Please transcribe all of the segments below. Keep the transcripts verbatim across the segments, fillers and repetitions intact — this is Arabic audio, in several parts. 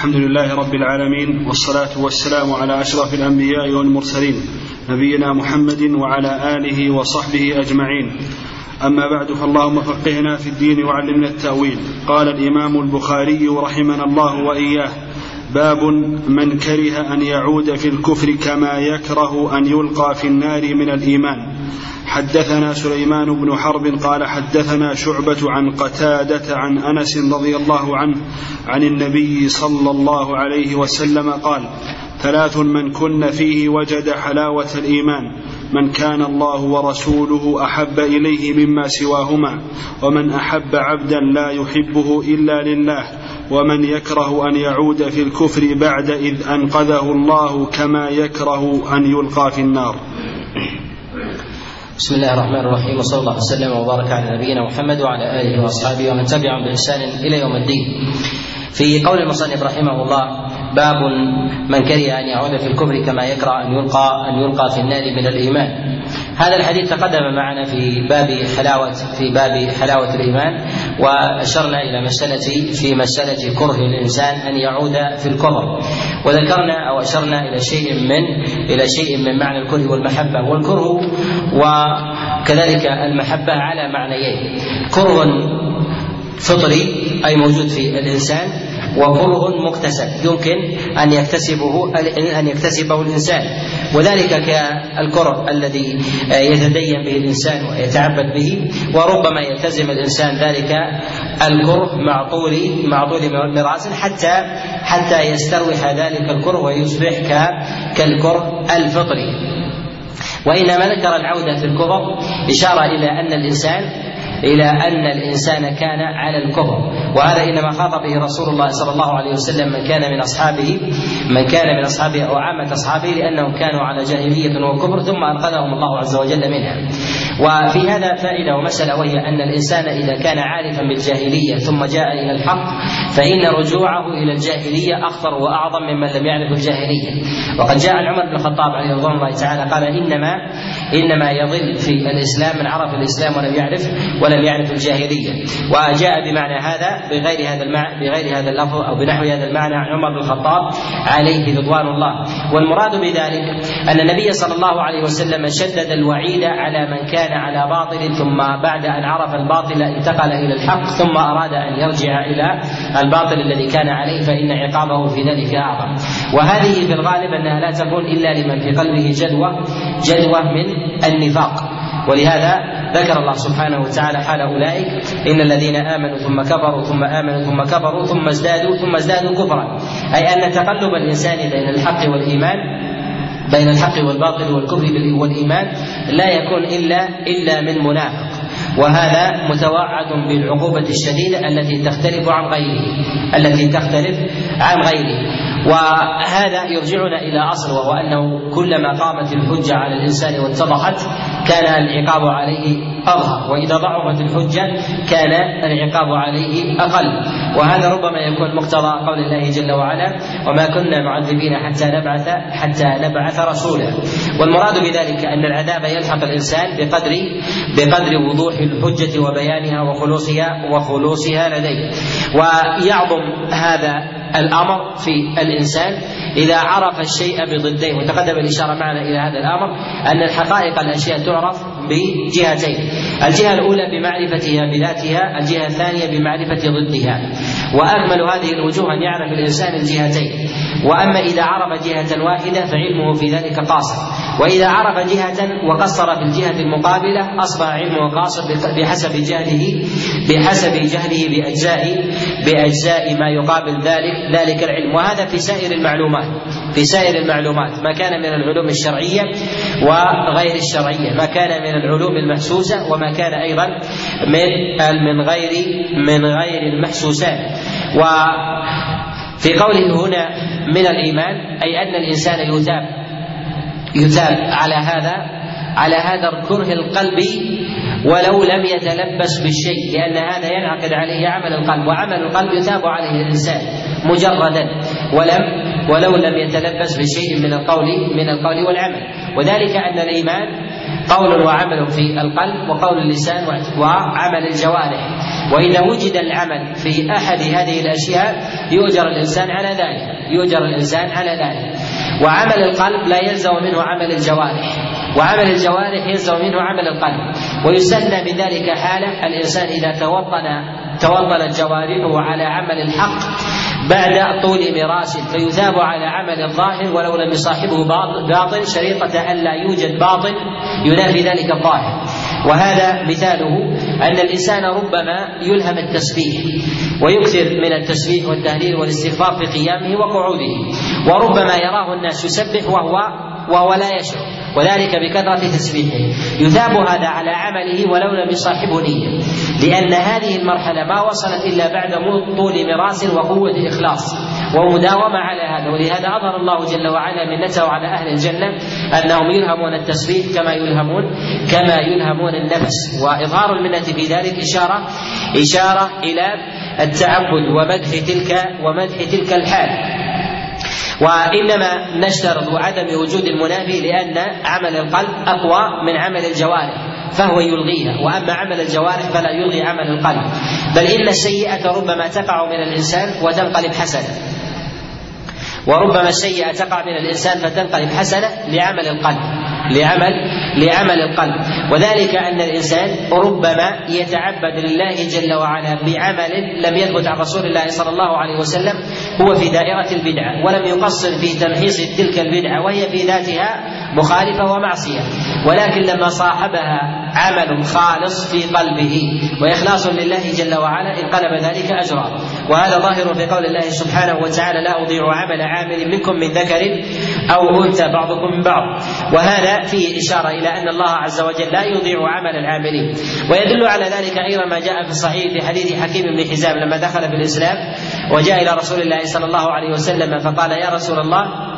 الحمد لله رب العالمين، والصلاة والسلام على أشرف الأنبياء والمرسلين نبينا محمد وعلى آله وصحبه أجمعين. أما بعد، فاللهم فقهنا في الدين وعلمنا التأويل. قال الإمام البخاري رحمنا الله وإياه: باب من كره أن يعود في الكفر كما يكره أن يلقى في النار من الإيمان. حدثنا سليمان بن حرب قال حدثنا شعبة عن قتادة عن أنس رضي الله عنه عن النبي صلى الله عليه وسلم قال: ثلاث من كن فيه وجد حلاوة الإيمان: من كان الله ورسوله أحب إليه مما سواهما، ومن أحب عبدا لا يحبه إلا لله، ومن يكره أن يعود في الكفر بعد إذ أنقذه الله كما يكره أن يلقى في النار. بسم الله الرحمن الرحيم، وصلى الله وسلم وبارك على نبينا محمد وعلى آله وأصحابه ومن تبعهم بإحسان إلى يوم الدين. في قول المصنف رحمه الله: باب من كره أن يعود في الكفر كما يكره أن يلقى أن يلقى في النار من الإيمان. هذا الحديث تقدم معنا في باب حلاوة في باب حلاوة الإيمان، وأشرنا إلى مسألة في مسألة كره الإنسان أن يعود في الكفر، وذكرنا أو أشرنا إلى شيء من إلى شيء من معنى الكره والمحبة. والكره وكذلك المحبة على معنيين: كره فطري أي موجود في الإنسان، وكره مكتسب يمكن أن يكتسبه أن يكتسبه الإنسان، وذلك كالكره الذي يتدين به الإنسان ويتعبد به، وربما يلتزم الإنسان ذلك الكره مع طول مع طول مراس حتى حتى يستروح ذلك الكره ويصبح كالكره الفطري. وإنما ذكر العودة في الكفر إشارة إلى أن الإنسان إلى أن الإنسان كان على الكفر، وهذا إنما خاطب به رسول الله صلى الله عليه وسلم من كان من أصحابه من كان من أصحابه أو عامة أصحابه، لأنهم كانوا على جاهلية وكفر ثم أنقذهم الله عز وجل منها. وفي هذا فائدة ومسألة، وهي أن الإنسان إذا كان عارفا بالجاهلية ثم جاء إلى الحق فإن رجوعه إلى الجاهلية أخطر وأعظم ممن لم يعرف الجاهلية. وقد جاء عمر بن الخطاب عليه رضوان الله تعالى قال: إنما إنما يضل في الإسلام من عرف الإسلام ولم يعرف ولم يعرف الجاهلية. وجاء بمعنى هذا بغير هذا المعنى بغير هذا اللفظ أو بنحو هذا المعنى عمر بن الخطاب عليه رضوان الله. والمراد بذلك أن النبي صلى الله عليه وسلم شدد الوعيد على من كان على باطل ثم بعد أن عرف الباطل انتقل إلى الحق ثم أراد أن يرجع إلى الباطل الذي كان عليه، فإن عقابه في ذلك أعظم. وهذه في الغالب أنها لا تكون إلا لمن في قلبه جدوى جدوى من النفاق. ولهذا ذكر الله سبحانه وتعالى حال أولئك: إن الذين آمنوا ثم كفروا ثم آمنوا ثم كفروا ثم ازدادوا ثم ازدادوا كفرا، أي أن تقلب الإنسان بين الحق والإيمان بين الحق والباطل والكفر والإيمان لا يكون إلا إلا من منافق، وهذا متوعد بالعقوبة الشديدة التي تختلف عن غيره التي تختلف عن غيره. وهذا يرجعنا إلى أصل، وهو أنه كلما قامت الحجة على الإنسان واتضحت كان العقاب عليه أظهر، وإذا ضعفت الحجة كان العقاب عليه أقل. وهذا ربما يكون مقتضى قول الله جل وعلا: وما كنا معذبين حتى نبعث حتى نبعث رسولا. والمراد بذلك أن العذاب يلحق الإنسان بقدر بقدر وضوح الحجة وبيانها وخلوصها وخلوصها لديه. ويعظم هذا الأمر في الإنسان إذا عرف الشيء بضديه، وتقدم الإشارة معنا إلى هذا الأمر أن الحقائق الأشياء تعرف بجهتين: الجهة الأولى بمعرفتها بذاتها، الجهة الثانية بمعرفة ضدها. وأكمل هذه الوجوه أن يعرف الإنسان الجهتين. وأما إذا عرف جهة واحدة فعلمه في ذلك قاصر، وإذا عرف جهة وقصر في الجهة المقابلة أصبح علمه قاصر بحسب جهله بحسب جهله بأجزاء بأجزاء ما يقابل ذلك ذلك العلم. وهذا في سائر المعلومات في سائر المعلومات ما كان من العلوم الشرعية وغير الشرعية، ما كان من العلوم المحسوسة وما كان أيضا من من غير من غير المحسوسات. وفي قوله هنا من الإيمان أي أن الإنسان يثاب يثاب على هذا على هذا الكره القلبي ولو لم يتلبس بالشيء، لأن هذا ينعقد عليه عمل القلب، وعمل القلب يثاب عليه الإنسان مجردا ولم ولو لم يتلبس بشيء من القول من القول والعمل. وذلك أن الإيمان قول وعمل في القلب، وقول اللسان وعمل الجوارح. وإذا وجد العمل في أحد هذه الأشياء يؤجر الإنسان على ذلك يؤجر الإنسان على ذلك وعمل القلب لا يلزم منه عمل الجوارح، وعمل الجوارح يلزم منه عمل القلب. ويستثنى من ذلك حالة الإنسان إذا توطن توطنت جوارحه على عمل الحق بعد طول ميراث فيثاب على عمل الظاهر ولو لم يصاحبه باطن، شريطة أن لا يوجد باطن ينافي ذلك الظاهر. وهذا مثاله أن الإنسان ربما يلهم التسبيح ويكثر من التسبيح والتهليل والاستغفار في قيامه وقعوده، وربما يراه الناس يسبح وهو وهو لا يشعر، وذلك بكثرة تسبيحه. يثاب هذا على عمله ولو لم يصاحبه نية، لأن هذه المرحلة ما وصلت إلا بعد طول ميراث وقوة إخلاص ومداومة على هذا. ولهذا أظهر الله جل وعلا منته على أهل الجنة أنهم يلهمون التسبيح كما يلهمون كما يلهمون النفس. وإظهار المنة في ذلك إشارة إشارة إلى التعبد ومدح تلك ومدح تلك الحال. وإنما نشترط عدم وجود المنافي لأن عمل القلب أقوى من عمل الجوارح فهو يلغيها، وأما عمل الجوارح فلا يلغي عمل القلب. بل إن السيئة ربما تقع من الإنسان وتنقلب حسنة، وربما السيئة تقع من الإنسان فتنقلب حسنة لعمل القلب لعمل لعمل القلب. وذلك أن الإنسان ربما يتعبد لله جل وعلا بعمل لم يثبت عن رسول الله صلى الله عليه وسلم هو في دائرة البدعة، ولم يقصر في تمحيص تلك البدعة وهي في ذاتها مخالفة ومعصية، ولكن لما صاحبها عمل خالص في قلبه وإخلاص لله جل وعلا انقلب ذلك أجرا. وهذا ظاهر في قول الله سبحانه وتعالى: لا أضيع عمل عامل منكم من ذكر أو أنثى بعضكم من بعض. وهذا فيه إشارة إلى أن الله عز وجل لا يضيع عمل العاملين. ويدل على ذلك أيضا ما جاء في الصحيح في حديث حكيم بن حزام لما دخل في الإسلام وجاء إلى رسول الله صلى الله عليه وسلم فقال: يا رسول الله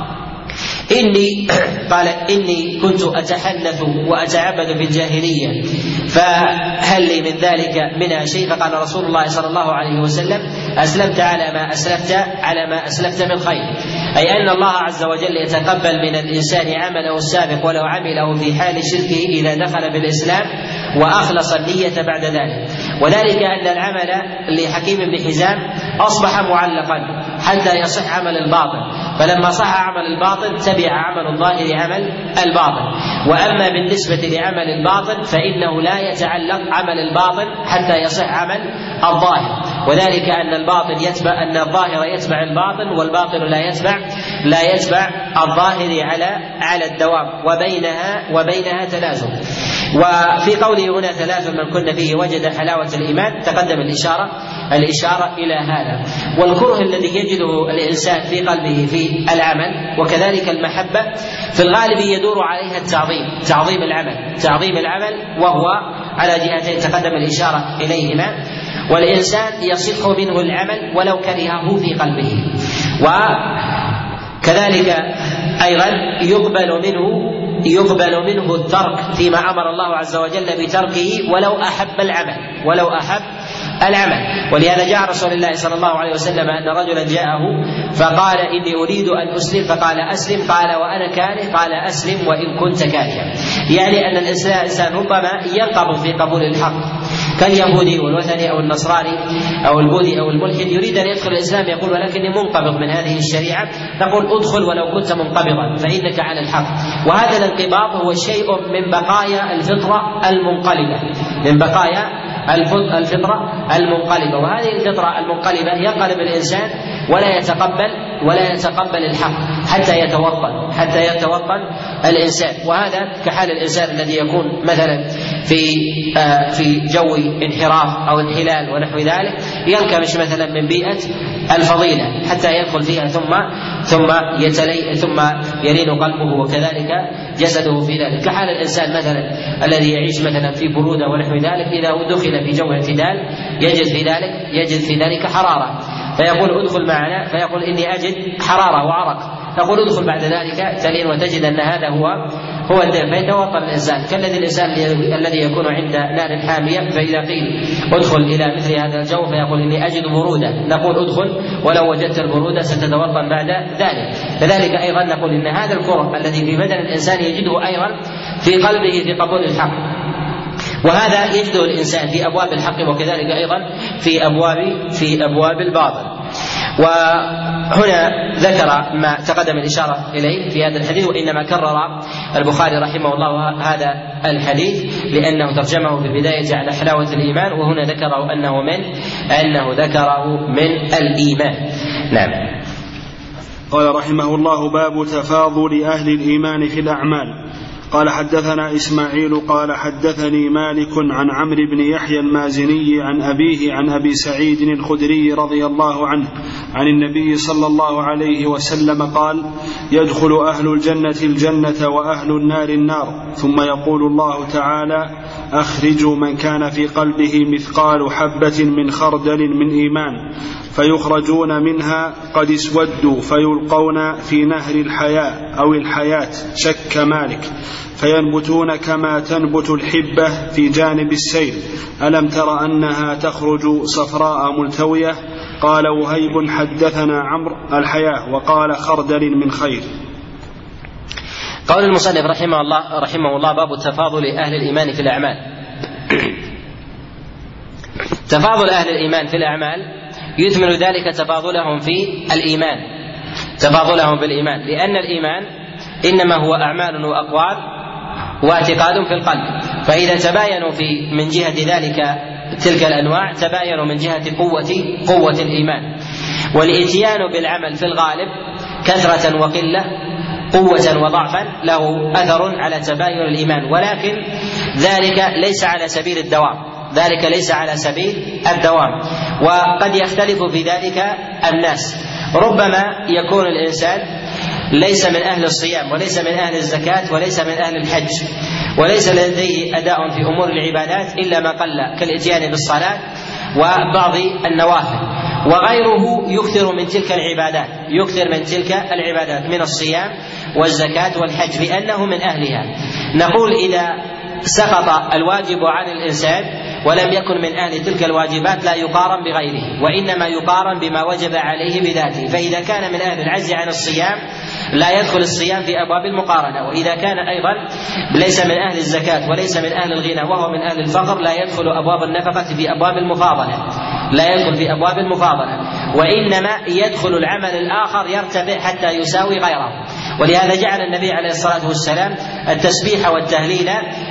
إني قال إني كنت أتحنث وأتعبد في الجاهلية فهل لي من ذلك منها شيء؟ فقال رسول الله صلى الله عليه وسلم: أسلمت على ما أسلفت على ما أسلفت من خير. أي أن الله عز وجل يتقبل من الإنسان عمله السابق ولو عمله في حال شركه إذا دخل بالإسلام وأخلص النية بعد ذلك. وذلك أن العمل لحكيم بن حزام أصبح معلقا حتى يصح عمل الباطن، فلما صح عمل الباطن تبع عمل الظاهر عمل الباطن. وأما بالنسبة لعمل الباطن فإنه لا يتعلق عمل الباطن حتى يصح عمل الظاهر، وذلك أن الباطن يتبع أن الظاهر يتبع الباطن والباطن لا يتبع لا يتبع الظاهر على على الدوام، وبينها وبينها تلازم. وفي قوله هنا: ثلاث من كن فيه وجد حلاوة الإيمان، تقدم الإشارة الإشارة إلى هذا. والكره الذي يجده الإنسان في قلبه في العمل وكذلك المحبة في الغالب يدور عليها التعظيم تعظيم العمل تعظيم العمل وهو على جهتين تقدم الإشارة إليهما. والإنسان يصح منه العمل ولو كرهه في قلبه، وكذلك أيضا يقبل منه يقبل منه الترك فيما أمر الله عز وجل بتركه ولو أحب العمل ولو أحب العمل. ولهذا جاء رسول الله صلى الله عليه وسلم أن رجلا جاءه فقال: إني أريد أن أسلم، فقال: أسلم. قال: وأنا كاره. قال: أسلم وإن كنت كارها. يعني أن الإنسان ربما ينقض في قبول الحق كاليهودي والوثني أو النصراني أو البوذي أو الملحد، يريد أن يدخل الإسلام يقول: ولكني منقبض من هذه الشريعة. نقول: ادخل ولو كنت منقبضا فإنك على الحق. وهذا الانقباض هو شيء من بقايا الفطرة المنقلبة من بقايا الفطرة المنقلبة. وهذه الفطرة المنقلبة ينقلب الإنسان ولا يتقبل ولا يتقبل الحق حتى يتوطن حتى يتوطن الإنسان. وهذا كحال الإنسان الذي يكون مثلا في آه في جو انحراف أو انحلال ونحو ذلك، ينكمش مثلا من بيئة الفضيلة حتى يدخل فيها ثم ثم يتلي ثم يلين قلبه وكذلك جسده في ذلك. كحال الإنسان مثلا الذي يعيش مثلا في برودة ونحو ذلك، إذا دخل في جو اعتدال يجد في ذلك يجد في ذلك حرارة، فيقول: ادخل معنا، فيقول: إني أجد حرارة وعرق. نقول: ادخل بعد ذلك تلين وتجد أن هذا هو هو الدين، فيتوطن الإنسان كالذي الإنسان الذي يكون عند نار حامية، فإذا قيل: ادخل إلى مثل هذا الجو فيقول: إني أجد برودة. نقول: ادخل ولو وجدت البرودة ستتوطن بعد ذلك. كذلك أيضا نقول إن هذا الكره الذي في بدن الإنسان يجده أيضا في قلبه في قبول الحق، وهذا يجده الإنسان في أبواب الحق وكذلك أيضا في أبواب في أبواب الباطل. وهنا ذكر ما تقدم الإشارة إليه في هذا الحديث، وإنما كرر البخاري رحمه الله هذا الحديث لأنه ترجمه في البداية على حلاوة الإيمان، وهنا ذكره أنه من أنه ذكره من الإيمان. نعم. قال رحمه الله: باب تفاضل أهل الإيمان في الأعمال. قال حدثنا إسماعيل قال حدثني مالك عن عمرو بن يحيى المازني عن أبيه عن أبي سعيد الخدري رضي الله عنه عن النبي صلى الله عليه وسلم قال: يدخل أهل الجنة الجنة وأهل النار النار، ثم يقول الله تعالى: أخرجوا من كان في قلبه مثقال حبة من خردل من إيمان، فيخرجون منها قد اسودوا فيلقون في نهر الحياة أو الحياة، شك مالك، فينبتون كما تنبت الحبة في جانب السيل، ألم تر أنها تخرج صفراء ملتوية؟ قال وهيب: حدثنا عمرو الحياة، وقال خردل من خير. قول المصنف رحمه الله رحمه الله باب تفاضل أهل الإيمان في الأعمال. تفاضل أهل الإيمان في الأعمال يثمر ذلك تفاضلهم في الإيمان، تفاضلهم في الإيمان، لأن الإيمان إنما هو أعمال وأقوال واعتقاد في القلب، فإذا تباينوا في من جهة ذلك تلك الأنواع تباينوا من جهة قوة قوة الإيمان. والإتيان بالعمل في الغالب كثرة وقلة، قوة وضعفا، له أثر على تباين الإيمان، ولكن ذلك ليس على سبيل الدوام، ذلك ليس على سبيل الدوام، وقد يختلف في ذلك الناس. ربما يكون الإنسان ليس من أهل الصيام وليس من أهل الزكاة وليس من أهل الحج، وليس لديه أداء في أمور العبادات إلا ما قل كالإتيان بالصلاة وبعض النوافل، وغيره يكثر من تلك العبادات يكثر من تلك العبادات من الصيام والزكاة والحج لأنه من أهلها. نقول إذا سقط الواجب عن الإنسان ولم يكن من أهل تلك الواجبات لا يقارن بغيره، وإنما يقارن بما وجب عليه بذاته. فإذا كان من أهل العجز عن الصيام لا يدخل الصيام في أبواب المقارنة، وإذا كان أيضا ليس من أهل الزكاة وليس من أهل الغنى وهو من أهل الفقر لا يدخل أبواب النفقة في أبواب المفاضلة، لا يدخل في أبواب المفاضلة، وإنما يدخل العمل الآخر يرتفع حتى يساوي غيره. ولهذا جعل النبي عليه الصلاة والسلام التسبيح والتهليل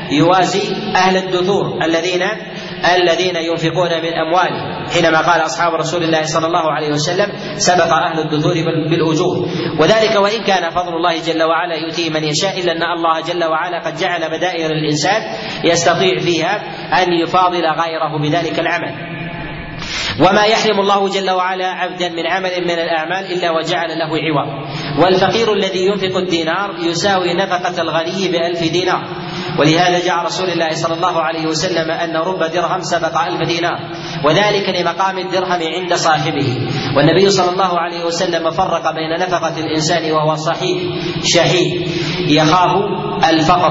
يوازي أهل الدثور الذين الذين ينفقون من أموالهم، حينما قال أصحاب رسول الله صلى الله عليه وسلم: سبق أهل الدثور بالأجور. وذلك وإن كان فضل الله جل وعلا يؤتيه من يشاء، إلا أن الله جل وعلا قد جعل بدائل الإنسان يستطيع فيها أن يفاضل غيره بذلك العمل. وما يحرم الله جل وعلا عبدا من عمل من الأعمال إلا وجعل له عوض. والفقير الذي ينفق الدينار يساوي نفقة الغني بألف دينار، ولهذا جاء رسول الله صلى الله عليه وسلم أن رب درهم سبق ألف دينار، وذلك لمقام الدرهم عند صاحبه. والنبي صلى الله عليه وسلم فرق بين نفقة الإنسان وهو صحيح شهيد يخاف الفقر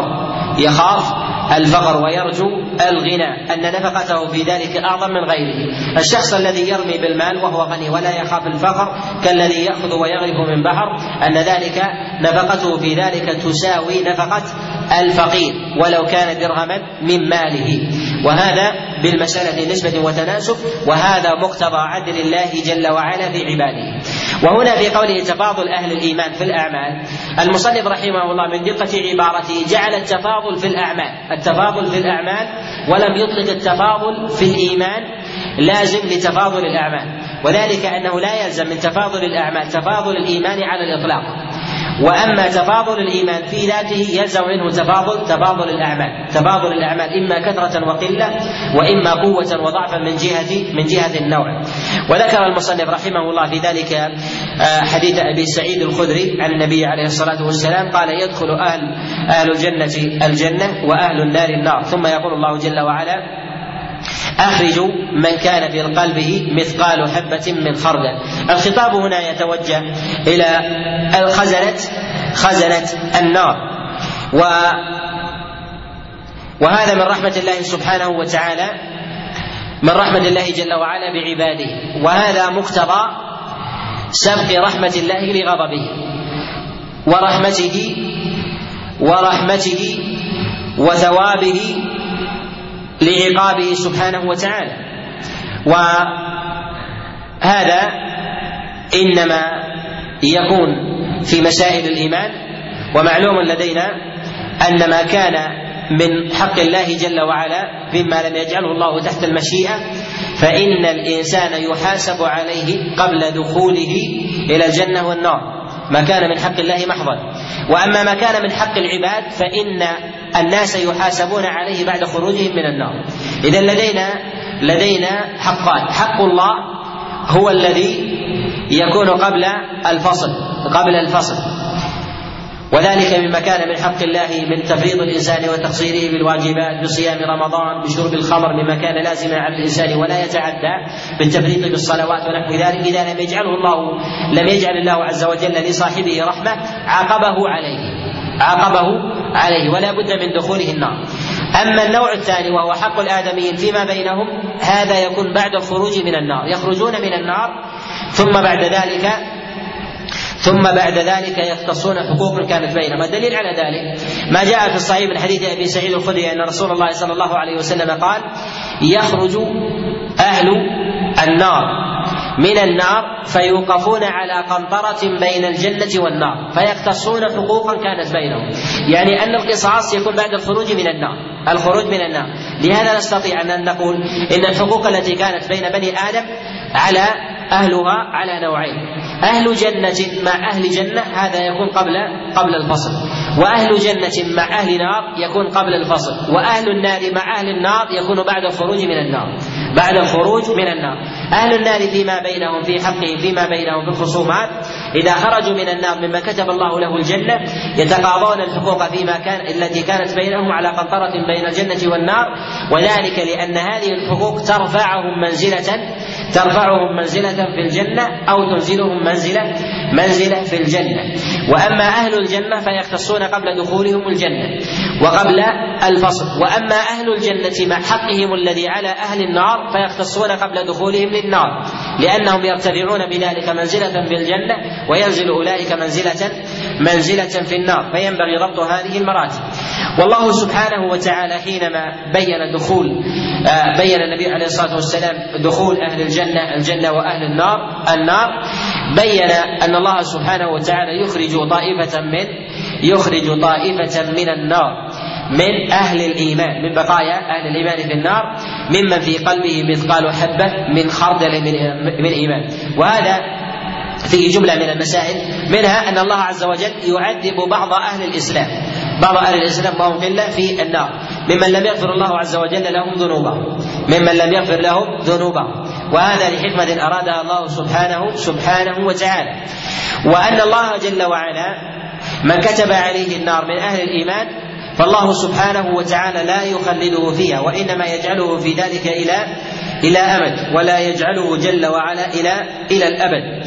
يخاف الفقر ويرجو الغنى، أن نفقته في ذلك أعظم من غيره. الشخص الذي يرمي بالمال وهو غني ولا يخاف الفقر كالذي يأخذ ويغرف من بحر، أن ذلك نفقته في ذلك تساوي نفقة الفقير ولو كان درهما من ماله. وهذا بالمسألة نسبة وتناسب، وهذا مقتضى عدل الله جل وعلا في عباده. وهنا في قوله تفاضل أهل الإيمان في الأعمال، المصنف رحمه الله من دقة عبارته جعل التفاضل في الأعمال التفاضل في الأعمال ولم يطلق التفاضل في الإيمان لازم لتفاضل الأعمال، وذلك أنه لا يلزم من تفاضل الأعمال تفاضل الإيمان على الإطلاق، وأما تفاضل الإيمان في ذاته يلزم منه تفاضل تفاضل الأعمال تفاضل الأعمال إما كثرة وقلة وإما قوة وضعفا من جهة من جهة النوع. وذكر المصنف رحمه الله في ذلك حديث أبي سعيد الخدري عن النبي عليه الصلاة والسلام قال: يدخل أهل أهل الجنة الجنة وأهل النار النار، ثم يقول الله جل وعلا: أخرجوا من كان في قلبه مثقال حبة من خردل. الخطاب هنا يتوجه إلى خزنة خزنة النار، و وهذا من رحمة الله سبحانه وتعالى من رحمة الله جل وعلا بعباده، وهذا مقتضى سبق رحمة الله لغضبه ورحمته ورحمته وثوابه لعقابه سبحانه وتعالى. وهذا إنما يكون في مسائل الإيمان. ومعلوم لدينا أن ما كان من حق الله جل وعلا مما لم يجعله الله تحت المشيئة فإن الإنسان يحاسب عليه قبل دخوله إلى الجنة والنار، ما كان من حق الله محضا. وأما ما كان من حق العباد فإن الناس يحاسبون عليه بعد خروجهم من النار. إذن لدينا لدينا حقان: حق الله هو الذي يكون قبل الفصل قبل الفصل وذلك مما كان من حق الله من تفريط الإنسان وتقصيره بالواجبات بصيام رمضان بشرب الخمر مما كان لازما على الإنسان ولا يتعدى بالتفريط بالصلوات ونحو ذلك. إذا لم يجعله الله لم يجعل الله عز وجل لصاحبه رحمة عاقبه عليه عاقبه عليه ولا بد من دخوله النار. أما النوع الثاني وهو حق الآدميين فيما بينهم هذا يكون بعد الخروج من النار، يخرجون من النار ثم بعد ذلك ثم بعد ذلك يختصون حقوق كانت بينهم. الدليل على ذلك ما جاء في الصحيح من حديث أبي سعيد الخدري أن رسول الله صلى الله عليه وسلم قال: يخرج أهل النار من النار فيوقفون على قنطرة بين الجنة والنار فيختصون حقوقا كانت بينهم، يعني أن القصاص يكون بعد الخروج من النار الخروج من النار. لهذا نستطيع أن نقول إن الحقوق التي كانت بين بني آدم على أهلها على نوعين: أهل جنة مع أهل جنة هذا يكون قبل قبل الفصل، وأهل جنة مع أهل نار يكون قبل الفصل، وأهل النار مع أهل النار يكون بعد الخروج من النار بعد الخروج من النار. أهل النار فيما بينهم في حقهم فيما بينهم في الخصومات إذا خرجوا من النار مما كتب الله له الجنة يتقاضون الحقوق فيما كان التي كانت بينهم على قنطرة بين الجنة والنار، وذلك لأن هذه الحقوق ترفعهم منزلة ترفعهم منزلة في الجنة أو تنزلهم منزلة منزلة في الجنة. وأما أهل الجنة فيختصون قبل دخولهم الجنة وقبل الفصل، وأما أهل الجنة مع حقهم الذي على أهل النار فيختصون قبل دخولهم للنار لأنهم يرتفعون بذلك منزلة في الجنة وينزل أولئك منزلة منزلة في النار، فينبغي ضبط هذه المراتب. والله سبحانه وتعالى حينما بين دخول بين النبي عليه الصلاة والسلام دخول أهل الجنة الجنة وأهل النار النار بين أن الله سبحانه وتعالى يخرج طائفة من يخرج طائفة من النار من أهل الإيمان من بقايا أهل الإيمان في النار ممن في قلبه مثقال حبة من خردل من إيمان. وهذا في جملة من المسائل منها أن الله عز وجل يعذب بعض أهل الإسلام بعض أهل الإسلام وهم قلة في النار ممن لم يغفر الله عز وجل لهم ذنوبهم ممن لم يغفر لهم ذنوبهم وهذا لحكمة أرادها الله سبحانه سبحانه وتعالى. وأن الله جل وعلا من كتب عليه النار من أهل الإيمان فالله سبحانه وتعالى لا يخلده فيها وإنما يجعله في ذلك إلى إلى أمد ولا يجعله جل وعلا إلى إلى الأبد.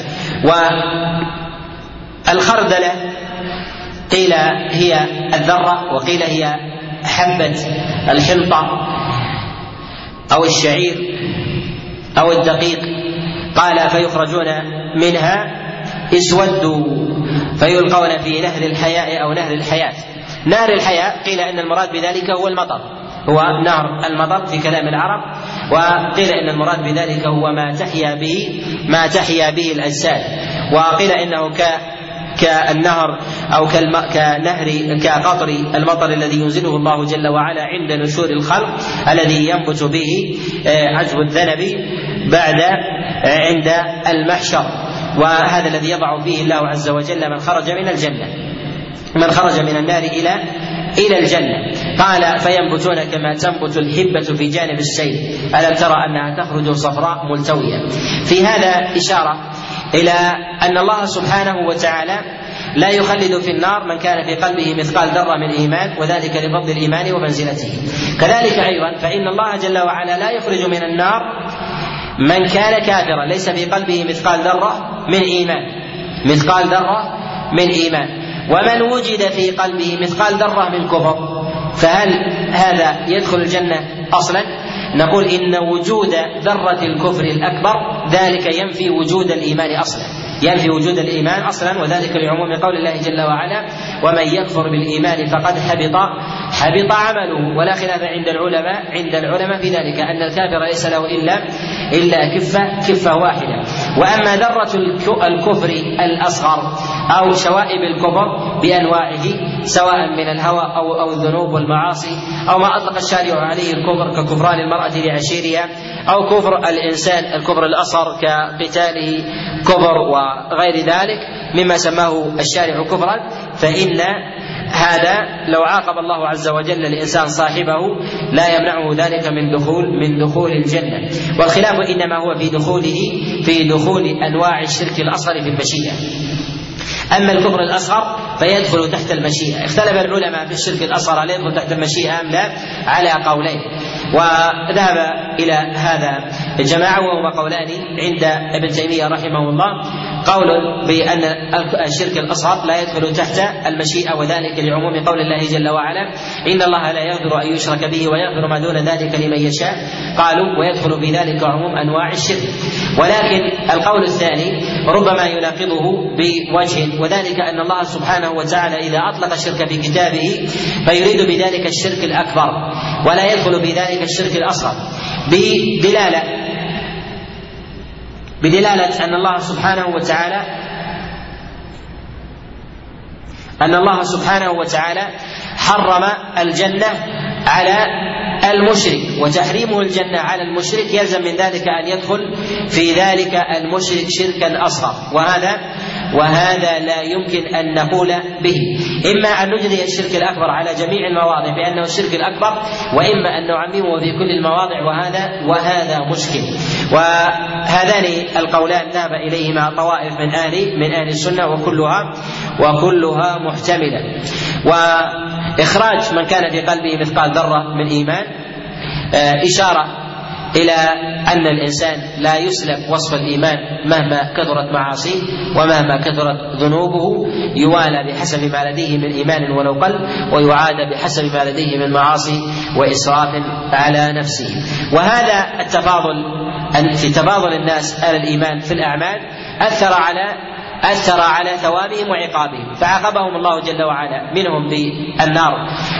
والخردلة قيل هي الذرة وقيل هي حبة الحنطة أو الشعير أو الدقيق. قال فيخرجون منها اسودوا فيلقون في نهر الحياء أو نهر الحياة. نهر الحياة قيل أن المراد بذلك هو المطر هو نهر المطر في كلام العرب، وقيل إن المراد بذلك هو ما تحيا به ما تحيا به الأجساد، وقيل إنه ك كالنهر أو كنهر كقطر المطر الذي ينزله الله جل وعلا عند نشور الخلق الذي ينبت به عجب الذنب بعد عند المحشر، وهذا الذي يضع فيه الله عز وجل من خرج من الجنة من خرج من النار إلى إلى الجنة. قال فينبتون كما تنبت الحبة في جانب السيل ألم ترى أنها تخرج صفراء ملتوية. في هذا إشارة إلى أن الله سبحانه وتعالى لا يخلد في النار من كان في قلبه مثقال ذرة من إيمان وذلك لفضل الإيمان ومنزلته. كذلك أيضا فإن الله جل وعلا لا يخرج من النار من كان كافرا ليس في قلبه مثقال ذرة من إيمان مثقال ذرة من إيمان. ومن وجد في قلبه مثقال ذرة من كفر فهل هذا يدخل الجنة أصلا؟ نقول إن وجود ذرة الكفر الأكبر ذلك ينفي وجود الإيمان أصلا ينفي وجود الإيمان أصلا، وذلك لعموم قول الله جل وعلا: ومن يكفر بالإيمان فقد حبط حبط عمله. ولا خلاف عند العلماء عند العلماء في ذلك أن الكافر ليس له إلا إلا كفة كفة واحدة. وأما ذرة الكفر الأصغر أو شوائب الكفر بأنواعه سواء من الهوى أو أو الذنوب والمعاصي أو ما أطلق الشارع عليه الكفر ككفران المرأة لعشيرها أو كفر الإنسان الكفر الأصغر كقتاله كفر وغير ذلك مما سماه الشارع كفرا، فإن هذا لو عاقب الله عز وجل الإنسان صاحبه لا يمنعه ذلك من دخول من دخول الجنة. والخلاف إنما هو في دخوله في دخول أنواع الشرك الأصغر في المشيئة. أما الكفر الأصغر فيدخل تحت المشيئة. اختلف العلماء في الشرك الأصغر هل يدخل تحت المشيئة أم لا على قولين، وذهب إلى هذا الجماعة وهما قولان عند ابن تيمية رحمه الله. قول بأن الشرك الأصغر لا يدخل تحت المشيئة، وذلك لعموم قول الله جل وعلا: إن الله لا يغفر أن يشرك به ويغفر ما دون ذلك لمن يشاء. قالوا ويدخل في ذلك عموم أنواع الشرك. ولكن القول الثاني ربما يناقضه بوجه، وذلك أن الله سبحانه وتعالى إذا أطلق الشرك في كتابه فيريد بذلك الشرك الأكبر ولا يدخل في ذلك الشرك الأصغر، بدلالة بدلالة أن الله سبحانه وتعالى أن الله سبحانه وتعالى حرم الجنة على المشرك، وتحريمه الجنة على المشرك يلزم من ذلك أن يدخل في ذلك المشرك شركا أصغر، وهذا وهذا لا يمكن أن نقول به. إما أن نجري الشرك الأكبر على جميع المواضع بأنه الشرك الأكبر، وإما أن نعممه في كل المواضع، وهذا وهذا مشكل. وهذان القولان ذهب إليهما طوائف من أهل من أهل السنة وكلها وكلها محتملة. وإخراج من كان في قلبه مثقال ذرة من إيمان إشارة إلى أن الإنسان لا يسلب وصف الإيمان مهما كثرت معاصيه ومهما كثرت ذنوبه، يوالى بحسب ما لديه من إيمان ولو قل، ويعاد بحسب ما لديه من معاصي وإسراف على نفسه. وهذا التفاضل في تفاضل الناس على الإيمان في الأعمال أثر على أثر على ثوابهم وعقابهم، فعاقبهم الله جل وعلا منهم بالنار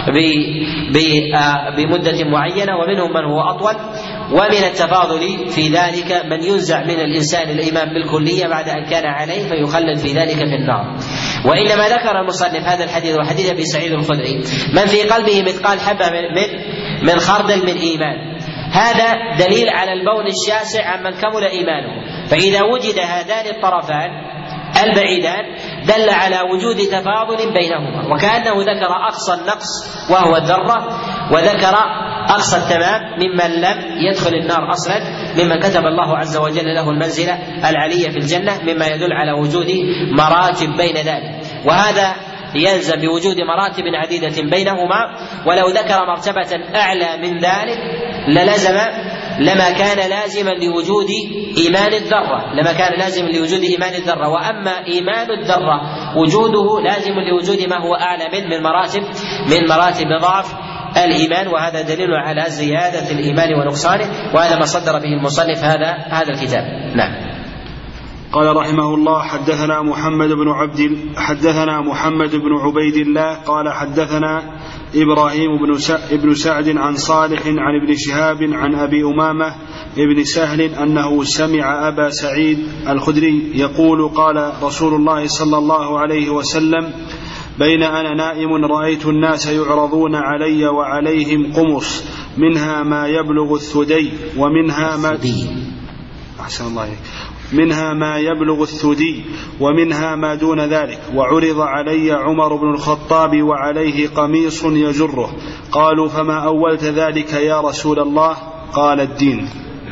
بمدة معينة، ومنهم من هو أطول. ومن التفاضل في ذلك من ينزع من الإنسان الإيمان بالكلية بعد أن كان عليه فيخلد في ذلك في النار. وإنما ذكر المصنف هذا الحديث وحديث أبي سعيد الخدري من في قلبه مثقال حبة من من خردل من إيمان، هذا دليل على البون الشاسع عمن كمل إيمانه. فإذا وجد هذان الطرفان البعيدان دل على وجود تفاضل بينهما، وكأنه ذكر أقصى النقص وهو الذرة، وذكر أقصى التمام ممن لم يدخل النار أصلا، مما كتب الله عز وجل له المنزلة العلية في الجنة، مما يدل على وجود مراتب بين ذلك. وهذا يلزم بوجود مراتب عديدة بينهما، ولو ذكر مرتبة أعلى من ذلك للزم لما كان لازما لوجود إيمان الذرة لما كان لازما لوجود إيمان الذرة وأما إيمان الذرة وجوده لازم لوجود ما هو أعلى من من مراتب من مراتب ضعف الإيمان، وهذا دليل على زيادة الإيمان ونقصانه، وهذا ما صدر به المصنف هذا هذا الكتاب. نعم. قال رحمه الله: حدثنا محمد بن عبد حدثنا محمد بن عبيد الله قال حدثنا إبراهيم بن سعد عن صالح عن ابن شهاب عن أبي أمامة ابن سهل أنه سمع أبا سعيد الخدري يقول: قال رسول الله صلى الله عليه وسلم: بين أنا نائم رأيت الناس يعرضون علي وعليهم قمص منها ما يبلغ الثدي ومنها ما أحسن الله عليك منها ما يبلغ الثدي ومنها ما دون ذلك، وعرض علي عمر بن الخطاب وعليه قميص يجره. قالوا: فما أولت ذلك يا رسول الله؟ قال: الدين.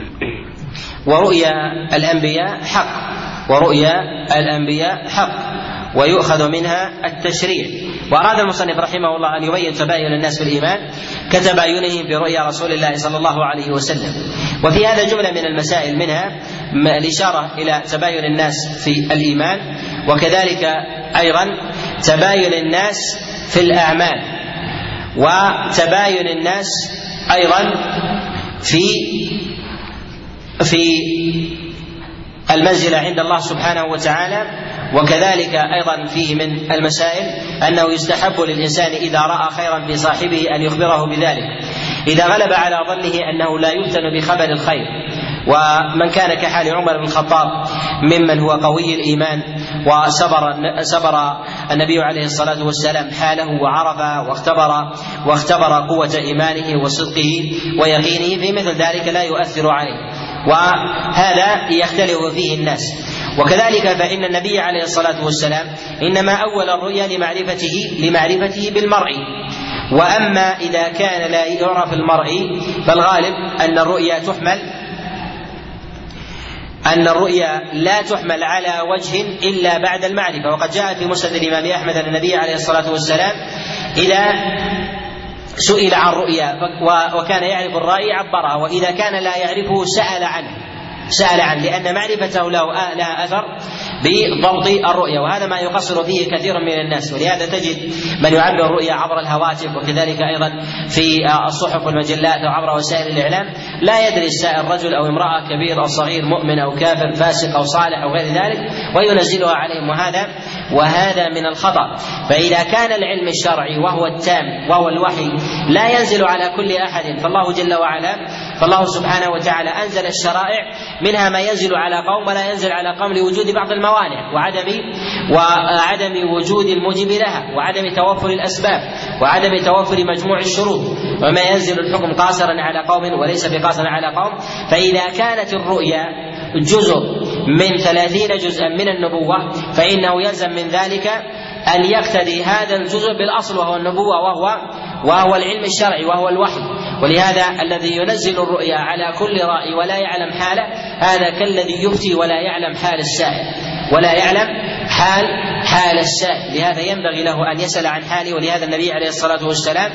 ورؤيا الأنبياء حق ورؤيا الأنبياء حق ويؤخذ منها التشريع. وأراد المصنف رحمه الله أن يبين تباين الناس في الإيمان كتباينهم برؤيا رسول الله صلى الله عليه وسلم. وفي هذا جملة من المسائل، منها الإشارة إلى تباين الناس في الإيمان، وكذلك أيضا تباين الناس في الأعمال، وتباين الناس أيضا في في المنزلة عند الله سبحانه وتعالى. وكذلك أيضا فيه من المسائل أنه يستحب للإنسان إذا رأى خيرا في صاحبه أن يخبره بذلك إذا غلب على ظنه أنه لا يفتن بخبر الخير. ومن كان كحال عمر بن الخطاب ممن هو قوي الإيمان وصبر صبر النبي عليه الصلاة والسلام حاله وعرف واختبر واختبر قوة إيمانه وصدقه ويقينه، في مثل ذلك لا يؤثر عليه، وهذا يختلف فيه الناس. وكذلك فإن النبي عليه الصلاة والسلام إنما أول الرؤيا لمعرفته لمعرفته بالمرء، وأما إذا كان لا يعرف المرء فالغالب أن الرؤيا تحمل أن الرؤيا لا تحمل على وجه إلا بعد المعرفة. وقد جاء في مسند الإمام أحمد أن النبي عليه الصلاة والسلام إذا سئل عن رؤيا وكان يعرف الرأي عبرها، وإذا كان لا يعرفه سأل عنه سأل عنه لأن معرفته له لها أثر بضبط الرؤيا، وهذا ما يقصر فيه كثير من الناس. ولهذا تجد من يعبر الرؤيا عبر الهواتف، وكذلك أيضا في الصحف والمجلات أو عبر وسائل الإعلام، لا يدري السائل رجل أو امرأة، كبير أو صغير، مؤمن أو كافر، فاسق أو صالح أو غير ذلك، وينزلها عليهم، وهذا وهذا من الخطأ. فإذا كان العلم الشرعي وهو التام وهو الوحي لا ينزل على كل أحد، فالله جل وعلا فالله سبحانه وتعالى أنزل الشرائع منها ما ينزل على قوم ولا ينزل على قوم لوجود بعض الموانع وعدم وعدم وجود الموجب لها، وعدم توفر الأسباب، وعدم توفر مجموع الشروط، وما ينزل الحكم قاصرا على قوم وليس بقاصر على قوم. فإذا كانت الرؤيا جزء من ثلاثين جزءا من النبوة فإنه يلزم من ذلك أن يقتدي هذا الجزء بالأصل وهو النبوة وهو وهو العلم الشرعي وهو الوحي. ولهذا الذي ينزل الرؤيا على كل رأي ولا يعلم حاله هذا كالذي يفتي ولا يعلم حال السائل ولا يعلم حال حال السائل لهذا ينبغي له أن يسأل عن حاله. ولهذا النبي عليه الصلاة والسلام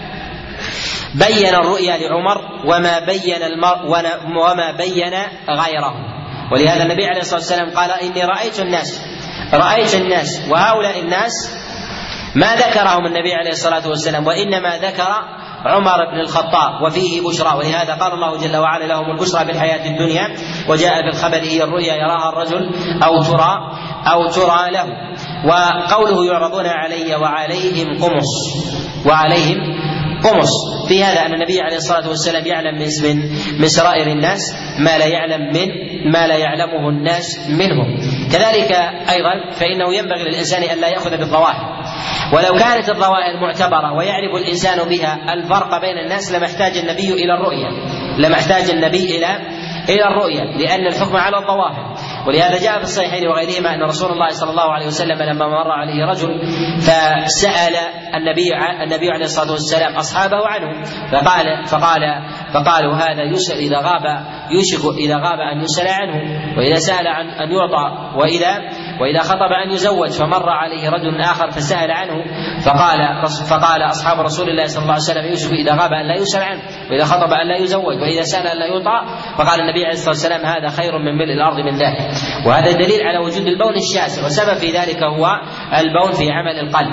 بين الرؤيا لعمر وما بين المرء وما بين غيره. ولهذا النبي عليه الصلاة والسلام قال إني رأيت الناس رأيت الناس وهؤلاء الناس ما ذكرهم النبي عليه الصلاة والسلام، وإنما ذكر عمر بن الخطاب وفيه بشرى. ولهذا قال الله جل وعلا لهم البشرى بالحياة الدنيا، وجاء في الخبر هي الرؤيا يراها الرجل أو ترى أو ترى له. وقوله يعرضون علي وعليهم قمص وعليهم قمص في هذا أن النبي عليه الصلاة والسلام يعلم من من سرائر الناس ما لا يعلم من ما لا يعلمه الناس منهم. كذلك أيضا فإنه ينبغي للإنسان أن لا يأخذ بالظواهر، ولو كانت الظواهر معتبرة ويعرف الإنسان بها الفرق بين الناس لما احتاج النبي إلى الرؤيا لما احتاج النبي إلى إلى الرؤيا لأن الحكم على الظواهر. ولهذا جاء في الصحيحين وغيرهما أن رسول الله صلى الله عليه وسلم لما مر عليه رجل فسأل النبي النبي عليه الصلاة والسلام أصحابه عنه فقال فقال فقالوا هذا يسأل إذا غاب يوشك إذا غاب أن يسأل عنه، وإذا سأل عن أن يعطى، وإذا وإذا خطب أن يزوج. فمر عليه رجل آخر فسأل عنه فقال فقال أصحاب رسول الله صلى الله عليه وسلم يوشك إذا غاب أن لا يسأل عنه، وإذا خطب أن لا يزوج، وإذا سأل أن لا يعطى. فقال النبي عليه الصلاة والسلام هذا خير من ملء الأرض من ذلك. وهذا دليل على وجود البون الشاسع، وسبب في ذلك هو البون في عمل القلب.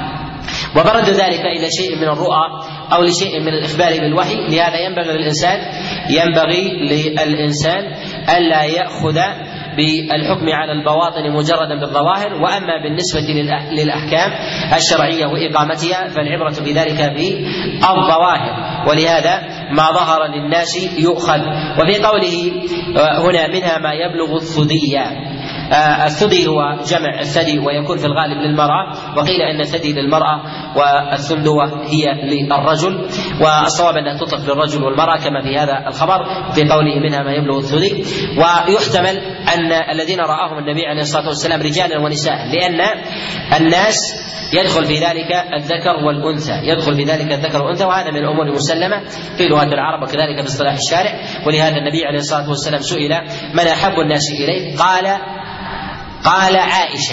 وبرد ذلك إلى شيء من الرؤى أو لشيء من الإخبار بالوحي. لهذا ينبغي للإنسان ينبغي للإنسان ألا يأخذ بالحكم على البواطن مجردا بالظواهر. وأما بالنسبة للأحكام الشرعية وإقامتها فالعبرة بذلك بالظواهر، ولهذا ما ظهر للناس يؤخذ. وفي قوله هنا منها ما يبلغ الثدي، الثدي هو جمع الثدي ويكون في الغالب للمرأة، وقيل أن الثدي للمرأة والثندوة هي للرجل، والصواب أنها تطلق للرجل والمرأة كما في هذا الخبر في قوله منها ما يبلغ الثدي. ويحتمل أن الذين رآهم النبي عليه الصلاة والسلام رجالا ونساء، لأن الناس يدخل في ذلك الذكر والأنثى يدخل في ذلك الذكر والأنثى وهذا من الأمور المسلمة في لغة العرب وكذلك في اصطلاح الشارع. ولهذا النبي عليه الصلاة والسلام سئل من أحب الناس إليه قال قال عائشة.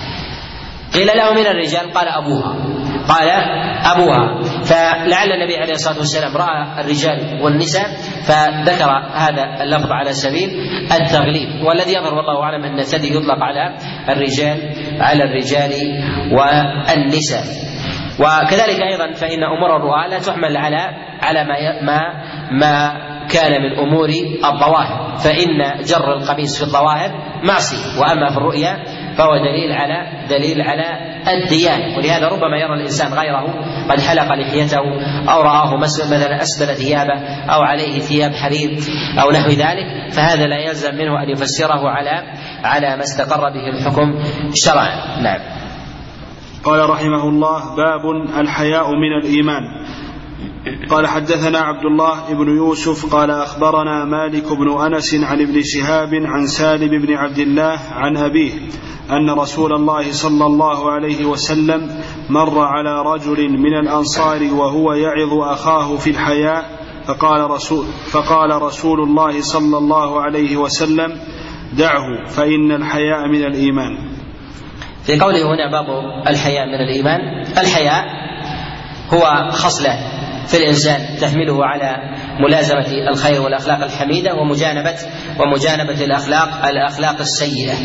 قيل له من الرجال قال أبوها قال أبوها. فلعل النبي عليه الصلاة والسلام رأى الرجال والنساء فذكر هذا اللفظ على سبيل التغليب. والذي يظهر والله أعلم أن الثدي يطلق على الرجال على الرجال والنساء. وكذلك أيضا فإن أمور الرؤى لا تحمل على على ما ما, ما كان من أمور الظواهر، فإن جر القميص في الظواهر معصية، وأما في الرؤيا فهو دليل على دليل على الديانة. ولهذا ربما يرى الإنسان غيره قد حلق لحيته أو رآه مثلا أسبل ثيابه أو عليه ثياب حرير أو نحو ذلك، فهذا لا يلزم منه أن يفسره على على ما استقر به الحكم شرعا. نعم. قال رحمه الله: باب الحياء من الإيمان. قال حدثنا عبد الله بن يوسف قال أخبرنا مالك بن أنس عن ابن شهاب عن سالم بن عبد الله عن أبيه أن رسول الله صلى الله عليه وسلم مر على رجل من الأنصار وهو يعظ أخاه في الحياء، فقال رسول, فقال رسول الله صلى الله عليه وسلم: دعه فإن الحياء من الإيمان. في قوله هنا باب الحياء من الإيمان، الحياء هو خصلة في الإنسان تحمله على ملازمة الخير والأخلاق الحميدة ومجانبة ومجانبة الأخلاق الأخلاق السيئة،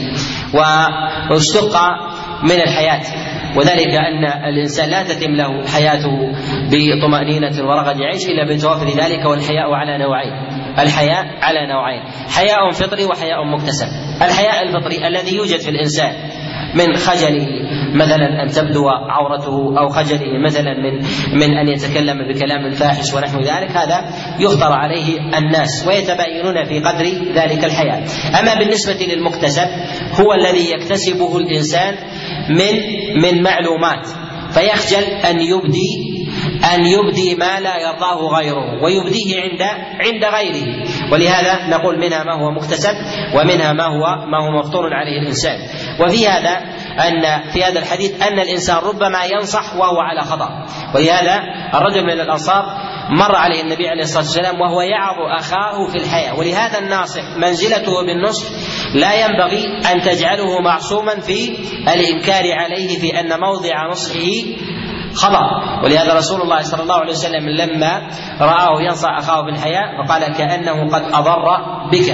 واشتق من الحياة، وذلك أن الإنسان لا تتم له حياته بطمأنينة ورغد عيش إلا بتوافر ذلك. والحياء على نوعين، الحياء على نوعين: حياء فطري وحياء مكتسب. الحياء الفطري الذي يوجد في الإنسان من خجله مثلا أن تبدو عورته، أو خجله مثلا من من أن يتكلم بكلام فاحش ونحو ذلك، هذا يخطر عليه الناس ويتباينون في قدر ذلك الحياء. أما بالنسبة للمكتسب هو الذي يكتسبه الإنسان من من معلومات، فيخجل أن يبدي أن يبدي ما لا يرضاه غيره ويبديه عند عند غيره. ولهذا نقول منها ما هو مكتسب ومنها ما هو ما هو مفطور عليه الإنسان. وفي هذا أن في هذا الحديث أن الإنسان ربما ينصح وهو على خطأ، ولهذا الرجل من الأنصار مر عليه النبي عليه الصلاة والسلام وهو يعظ أخاه في الحياة. ولهذا الناصح منزلته بالنصح لا ينبغي أن تجعله معصوما في الإنكار عليه في أن موضع نصحه خطأ. ولهذا رسول الله صلى الله عليه وسلم لما رآه ينصح أخاه بالحياء فقال: كأنه قد أضر بك.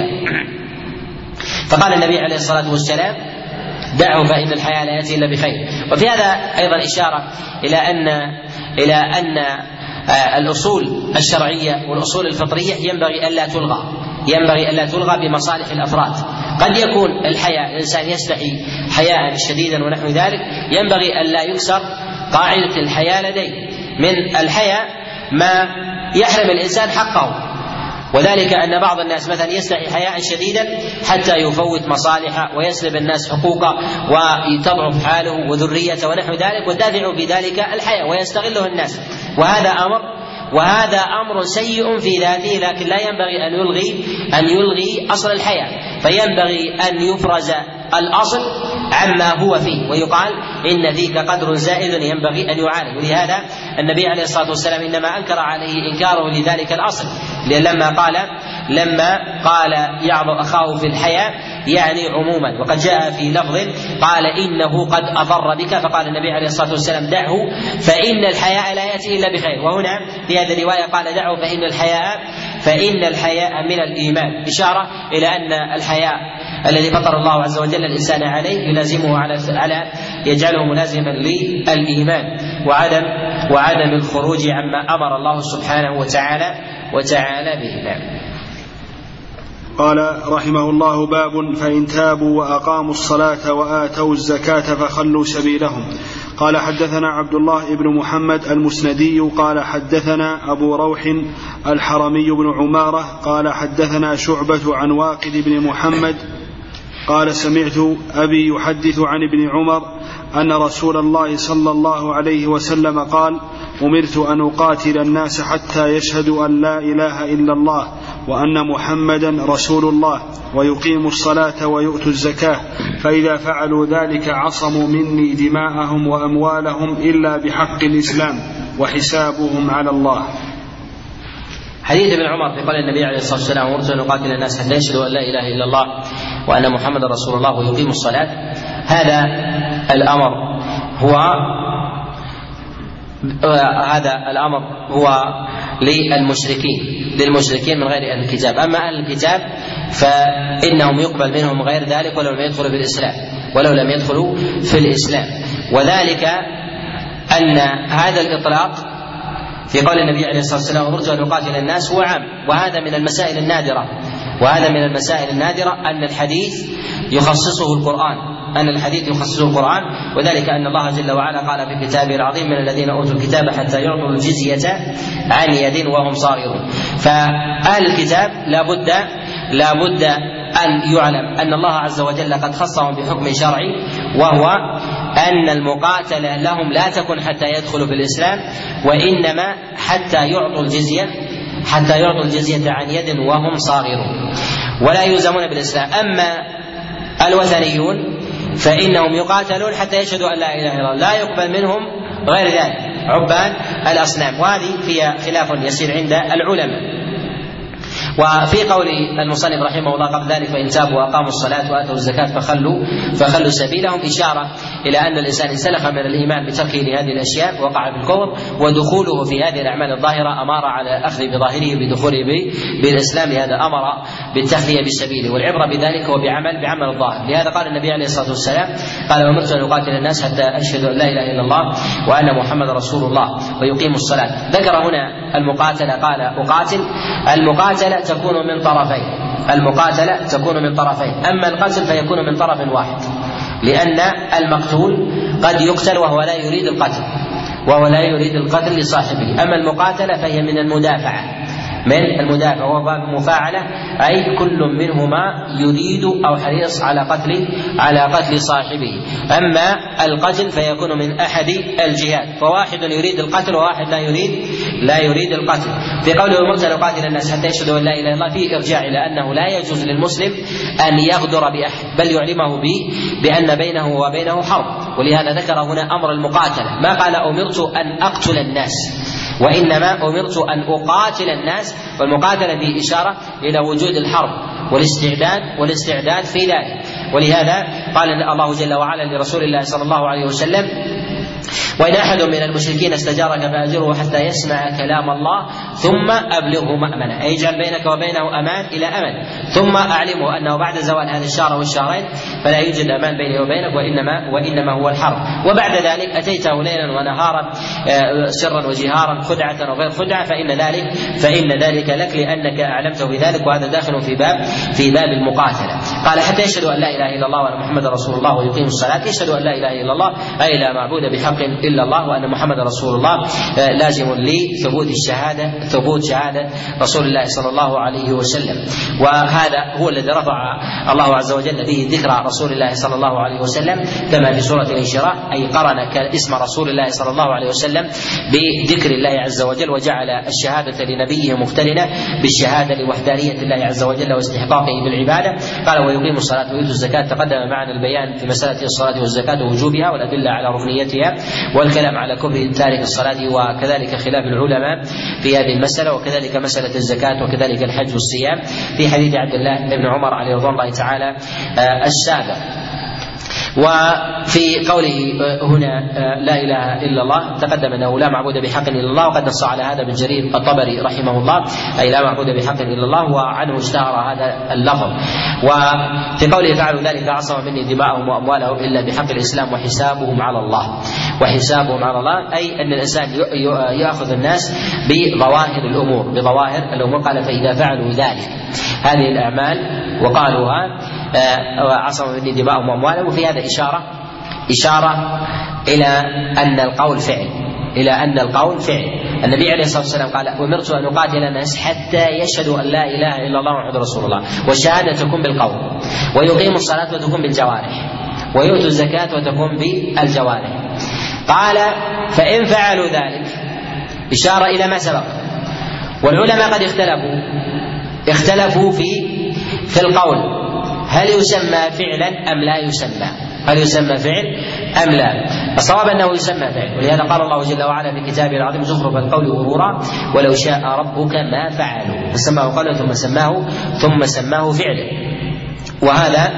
فقال النبي عليه الصلاة والسلام: دعه فإن الحياء لا يأتي إلا بخير. وفي هذا أيضا إشارة إلى أن إلى أن الأصول الشرعية والأصول الفطرية ينبغي ألا تلغى ينبغي ألا تلغى بمصالح الأفراد. قد يكون الحياء الإنسان يستحي حياء شديدا ونحو ذلك، ينبغي ألا يكسر قاعدة الحياء لديه. من الحياء ما يحرم الإنسان حقه، وذلك أن بعض الناس مثلا يستحي حياء شديدا حتى يفوت مصالحه ويسلب الناس حقوقه وتضعف حاله وذريته ونحو ذلك، والدافع في ذلك الحياء ويستغله الناس، وهذا أمر وهذا أمر سيء في ذاته، لكن لا ينبغي أن يلغي أن يلغي أصل الحياء، فينبغي أن يفرز الأصل عما هو فيه ويقال إن فيك قدر زائد ينبغي أن يعالج. ولهذا النبي عليه الصلاة والسلام إنما أنكر عليه إنكاره لذلك الأصل، لما قال لما قال يعظ أخاه في الحياء يعني عموما. وقد جاء في لفظ قال إنه قد أضر بك، فقال النبي عليه الصلاة والسلام: دعه فإن الحياء لا يأتي إلا بخير. وهنا في هذه الرواية قال: دعه فإن الحياء فإن الحياء من الإيمان، إشارة إلى أن الحياء الذي فطر الله عز وجل الإنسان عليه يلازمه على على يجعله ملازما للإيمان وعدم وعدم الخروج عما أمر الله سبحانه وتعالى وتعالى به. قال رحمه الله: باب فإن تابوا وأقاموا الصلاة وآتوا الزكاة فخلوا سبيلهم. قال حدثنا عبد الله بن محمد المسندي قال حدثنا أبو روح الحرمي بن عمارة قال حدثنا شعبة عن واقد بن محمد قال سمعت أبي يحدث عن ابن عمر أن رسول الله صلى الله عليه وسلم قال: أمرت أن أقاتل الناس حتى يشهدوا أن لا إله إلا الله وأن محمدا رسول الله ويقيموا الصلاة ويؤتوا الزكاة، فإذا فعلوا ذلك عصموا مني دماءهم وأموالهم إلا بحق الإسلام وحسابهم على الله. حديث ابن عمر في قول النبي عليه الصلاة والسلام: أمرت أن أقاتل الناس حتى يشهدوا أن لا إله إلا الله وأن محمدا رسول الله ويقيموا الصلاة. هذا الأمر هو هذا الأمر هو للمشركين للمشركين من غير أهل الكتاب. أما أهل الكتاب فإنهم يقبل منهم غير ذلك ولو لم يدخلوا في الإسلام ولو لم يدخلوا في الإسلام وذلك أن هذا الإطلاق في قول النبي عليه الصلاة والسلام أمرت أن أقاتل الناس هو عام. وهذا من المسائل النادرة وهذا من المسائل النادرة أن الحديث يخصصه القرآن أن الحديث يخصصه القرآن وذلك أن الله جل وعلا قال في كتابه العظيم: من الذين أوتوا الكتاب حتى يعطوا الجزية عن يد وهم صاغرون. فأهل الكتاب لا بد لا بد أن يعلم أن الله عز وجل قد خصهم بحكم شرعي، وهو أن المقاتلة لهم لا تكن حتى يدخلوا في الإسلام، وإنما حتى يعطوا الجزية حتى يعطوا الجزية عن يد وهم صاغرون ولا يلزمون بالإسلام. أما الوثنيون فإنهم يقاتلون حتى يشهدوا أن لا إله إلا الله، لا يقبل منهم غير ذلك، عباد الأصنام. وهذه فيها خلاف يسير عند العلماء. وفي قول المصنف رحمه الله قبل ذلك: فإن تابوا وأقاموا الصلاة وآتوا الزكاة فخلوا فخلوا سبيلهم، إشارة إلى أن الإنسان انسلخ من الإيمان بتركه لهذه الأشياء وقع في الكفر، ودخوله في هذه الأعمال الظاهرة أمر على الأخذ بظاهره بدخوله بالإسلام، لهذا أمر بالتخلية بسبيله، والعبرة بذلك هو بعمل بعمل الظاهر. لهذا قال النبي عليه الصلاة والسلام: قال: أمرت أن أقاتل الناس حتى أشهدوا أن لا إله إلا الله وأن محمد رسول الله ويقيموا الصلاة. ذكر هنا المقاتلة، قال: أقاتل. المقاتلة تكون من طرفين المقاتلة تكون من طرفين أما القتل فيكون من طرف واحد، لأن المقتول قد يقتل وهو لا يريد القتل وهو لا يريد القتل لصاحبه. أما المقاتلة فهي من المدافعة من المدافع وهو باب مفاعلة، أي كل منهما يريد أو حريص على قتل على قتل صاحبه. أما القتل فيكون من أحد الجهات، فواحد يريد القتل وواحد لا يريد لا يريد القتل. في قوله: أمرت أن أقاتل الناس حتى يشهدوا أن لا إله إلا الله، فيه إرجاع إلى أنه لا يجوز للمسلم أن يغدر بأحد، بل يعلمه به بأن بينه وبينه حرب. ولهذا ذكر هنا أمر المقاتلة، ما قال: أمرت أن أقتل الناس، وإنما أمرت أن أقاتل الناس. والمقاتلة فيه إشارة إلى وجود الحرب والاستعداد والاستعداد في ذلك. ولهذا قال الله جل وعلا لرسول الله صلى الله عليه وسلم: وإن أحد من المشركين استجارك فأجره حتى يسمع كلام الله ثم أبلغه مأمنة، أي اجعل بينك وبينه أمان إلى أمن، ثم أعلمه أنه بعد زوال هذا الشهر والشهرين فلا يوجد أمان بينه وبينك وإنما وإنما هو الحرب. وبعد ذلك أتيته ليلا ونهارا سرا وجهارا خدعة وغير خدعة فإن ذلك فإن ذلك لك لأنك أعلمته بذلك، وهذا داخل في باب في باب المقاتلة. قال: حتى يشهدوا أن لا إله إلا الله وأن محمد رسول الله ويقيموا الصلاة. يشهدوا أن لا إله إلا الله أي لا معبود بحق إلا الله وأن محمد رسول الله، لازم لثبوت الشهادة ثبوت شهادة رسول الله صلى الله عليه وسلم. وهذا هو الذي رفع الله عز وجل به ذكر رسول الله صلى الله عليه وسلم كما في سورة الانشراح، أي قرن اسم رسول الله صلى الله عليه وسلم بذكر الله عز وجل، وجعل الشهادة لنبيه مقترنة بالشهادة لوحدانية الله عز وجل واستحقاقه بالعبادة. قال: ويقيم الصلاة ويؤتوا الزكاة. تقدم معنا البيان في مسألة الصلاة والزكاة ووجوبها والأدلة على ركنيتها، والكلام على كفر تارك الصلاة، وكذلك خلاف العلماء في هذه المسألة، وكذلك مسألة الزكاة، وكذلك الحج والصيام في حديث عبد الله بن عمر عليه رضوان الله تعالى السابق. وفي قوله هنا لا إله إلا الله تقدم أنه لا معبود بحق إلا الله، وقد نص على هذا ابن جرير الطبري رحمه الله، أي لا معبود بحق إلا الله، وعنه اشتهر هذا اللفظ. وفي قوله: فعلوا ذلك عصم مني دماءهم وأموالهم إلا بحق الإسلام وحسابهم على الله وحسابهم على الله أي أن الإنسان يأخذ الناس بظواهر الأمور بظواهر الأمور قال: فإذا فعلوا ذلك هذه الأعمال وقالوها وعصموا مني دماءهم وأموالهم. وفي هذا إشارة إشارة إلى أن القول فعل إلى أن القول فعل. النبي عليه الصلاة والسلام قال: أمرت أن أقاتل الناس حتى يشهدوا أن لا إله إلا الله محمد رسول الله. والشهادة تكون بالقول، ويقيموا الصلاة وتكون بالجوارح، ويؤتوا الزكاة وتكون بالجوارح. قال: فإن فعلوا ذلك، إشارة إلى ما سبق. والعلماء قد اختلفوا اختلفوا في في القول، هل يسمى فعلا أم لا يسمى هل يسمى فعل أم لا؟ الصواب أنه يسمى فعل، ولهذا قال الله جل وعلا في كتابه العظيم: زخرف القول غرورا ولو شاء ربك ما فعلوا، فسماه قولا ثم سماه ثم سماه فعلا. وهذا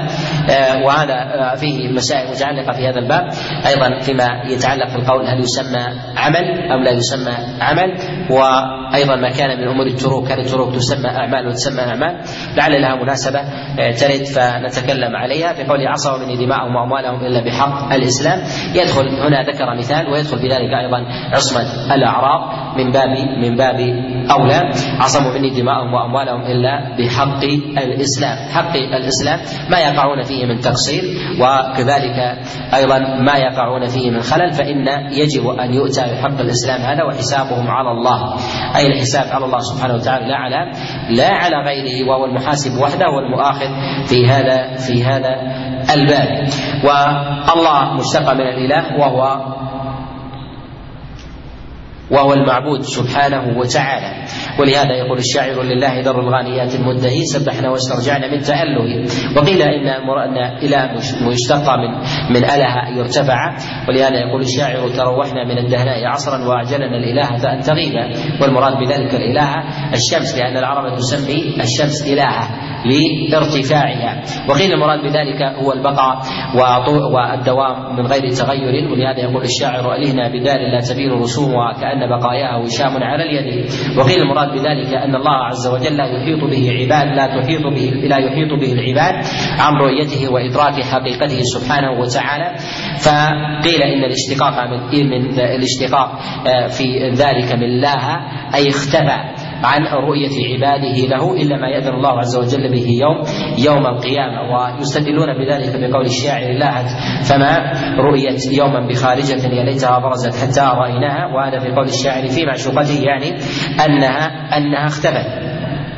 وهذا فيه مسائل متعلقة في هذا الباب أيضا فيما يتعلق في القول هل يسمى عمل أو لا يسمى عمل، وأيضا ما كان من أمور التروك هل التروك تسمى أعمال وتسمى أعمال، لعل لها مناسبة ترد فنتكلم عليها. في قوله عصوا مني دماءهم وأموالهم إلا بحق الإسلام، يدخل هنا ذكر مثال ويدخل بذلك أيضا عصمة الأعراض من باب من باب أولى، عصموا مني دماءهم وأموالهم إلا بحق الإسلام. حق الإسلام ما يقعون فيه من تقصير وكذلك أيضا ما يقعون فيه من خلل، فإن يجب أن يؤتى بحق الإسلام هذا وحسابهم على الله، أي الحساب على الله سبحانه وتعالى لا على لا على غيره، وهو المحاسب وحده والمؤاخذ في هذا في هذا الباب. والله مشتق من الإله وهو وهو المعبود سبحانه وتعالى، ولهذا يقول الشاعر لله در الغانيات المدهي سبحنا واسترجعنا من تأله. وقيل إن أن إله مشتق من من أله يرتفع، ولهذا يقول الشاعر تروحنا من الدهناء عصرا وأعجلنا الإله أن تغيبا، والمراد بذلك الإله الشمس، لأن العرب تسمي الشمس إلهة لارتفاعها. وقيل المراد بذلك هو البقاء والدوام من غير تغير، ولهذا يقول الشاعر ألهنا بدار لا تبين رسومها كأن بقاياها وشام على اليد. وقيل المراد بذلك أن الله عز وجل لا يحيط به عباد لا تحيط به لا يحيط به العباد عن رؤيته وإدراك حقيقته سبحانه وتعالى. فقيل إن الاشتقاق من, من الاشتقاق في ذلك من لاها أي اختفى عن رؤية عباده له إلا ما يأذن الله عز وجل به يوم يوم القيامة. ويستدلون بذلك بقول الشاعر لاهت فما رؤيت يوما بخارجة يا ليتها برزت حتى رأيناها، وهذا في قول الشاعر في معشوقته يعني أنها أنها اختفت.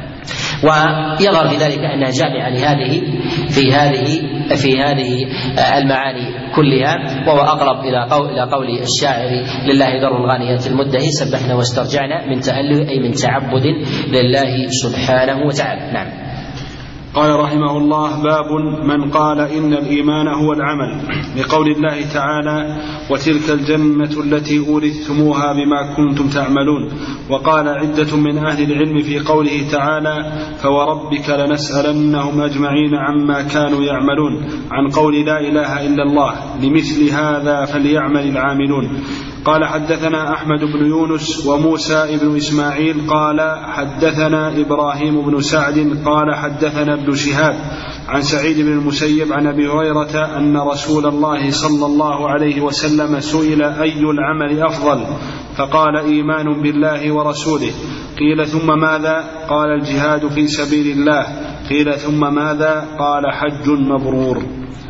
ويظهر في ذلك أنها جامعة لهذه في هذه في هذه المعاني كلها، وهو أقرب إلى قول إلى قول الشاعر لله در الغانيات المدهي سبحنا واسترجعنا من تأله أي من تعبد لله سبحانه وتعالى. نعم. قال رحمه الله: باب من قال إن الإيمان هو العمل، لقول الله تعالى: وتلك الجنة التي أورثتموها بما كنتم تعملون. وقال عدة من أهل العلم في قوله تعالى: فوربك لنسألنهم أجمعين عما كانوا يعملون، عن قول لا إله إلا الله، لمثل هذا فليعمل العاملون. قال حدثنا أحمد بن يونس وموسى بن إسماعيل قال حدثنا إبراهيم بن سعد قال حدثنا ابن شهاب عن سعيد بن المسيب عن أبي هريرة أن رسول الله صلى الله عليه وسلم سئل أي العمل أفضل؟ فقال: إيمان بالله ورسوله. قيل: ثم ماذا؟ قال: الجهاد في سبيل الله. قيل: ثم ماذا؟ قال: حج مبرور.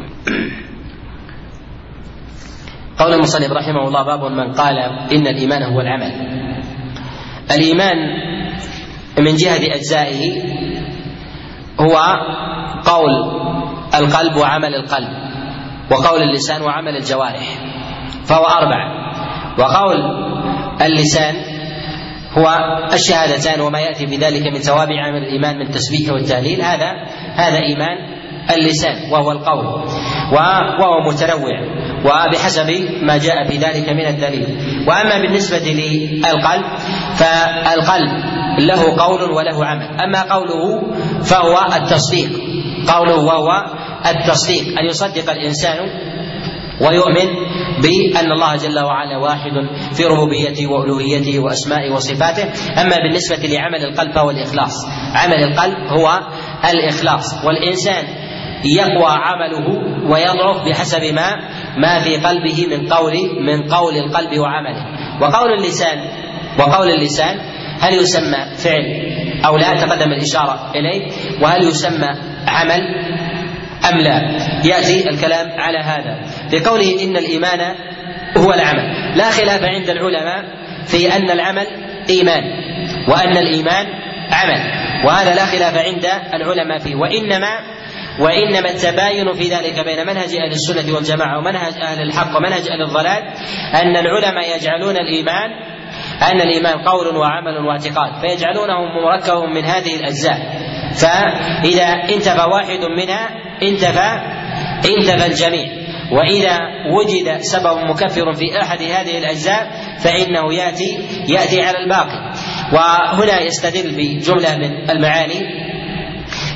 قول المصنف رحمه الله: باب من قال إن الإيمان هو العمل. الإيمان من جهة أجزائه هو قول القلب وعمل القلب، وقول اللسان وعمل الجوارح، فهو أربعة. وقول اللسان هو الشهادتان وما يأتي بذلك من توابع عمل الإيمان من تسبيح والتهليل، هذا هذا إيمان اللسان وهو القول، وهو متنوع وبحسب ما جاء في ذلك من الدليل. وأما بالنسبة للقلب فالقلب له قول وله عمل. أما قوله فهو التصديق، قوله وهو التصديق أن يصدق الإنسان ويؤمن بأن الله جل وعلا واحد في ربوبيته وألوهيته وأسمائه وصفاته. أما بالنسبة لعمل القلب فهو الإخلاص، عمل القلب هو الإخلاص، والإنسان يقوى عمله ويضعف بحسب ما ما في قلبه من قول من قول القلب وعمله. وقول اللسان وقول اللسان هل يسمى فعل أو لا؟ تقدم الإشارة إليه. وهل يسمى عمل أم لا؟ يأتي الكلام على هذا في قوله إن الإيمان هو العمل. لا خلاف عند العلماء في أن العمل إيمان وأن الإيمان عمل، وهذا لا خلاف عند العلماء فيه. وإنما وإنما التباين في ذلك بين منهج أهل السنة والجماعة ومنهج أهل الحق ومنهج أهل الضلال أن العلماء يجعلون الإيمان أن الإيمان قول وعمل واعتقاد، فيجعلونه مركب من هذه الأجزاء، فإذا انتفى واحد منها انتفى انتفى الجميع، وإذا وجد سبب مكفر في أحد هذه الأجزاء فإنه يأتي يأتي على الباقي. وهنا يستدل بجملة من المعاني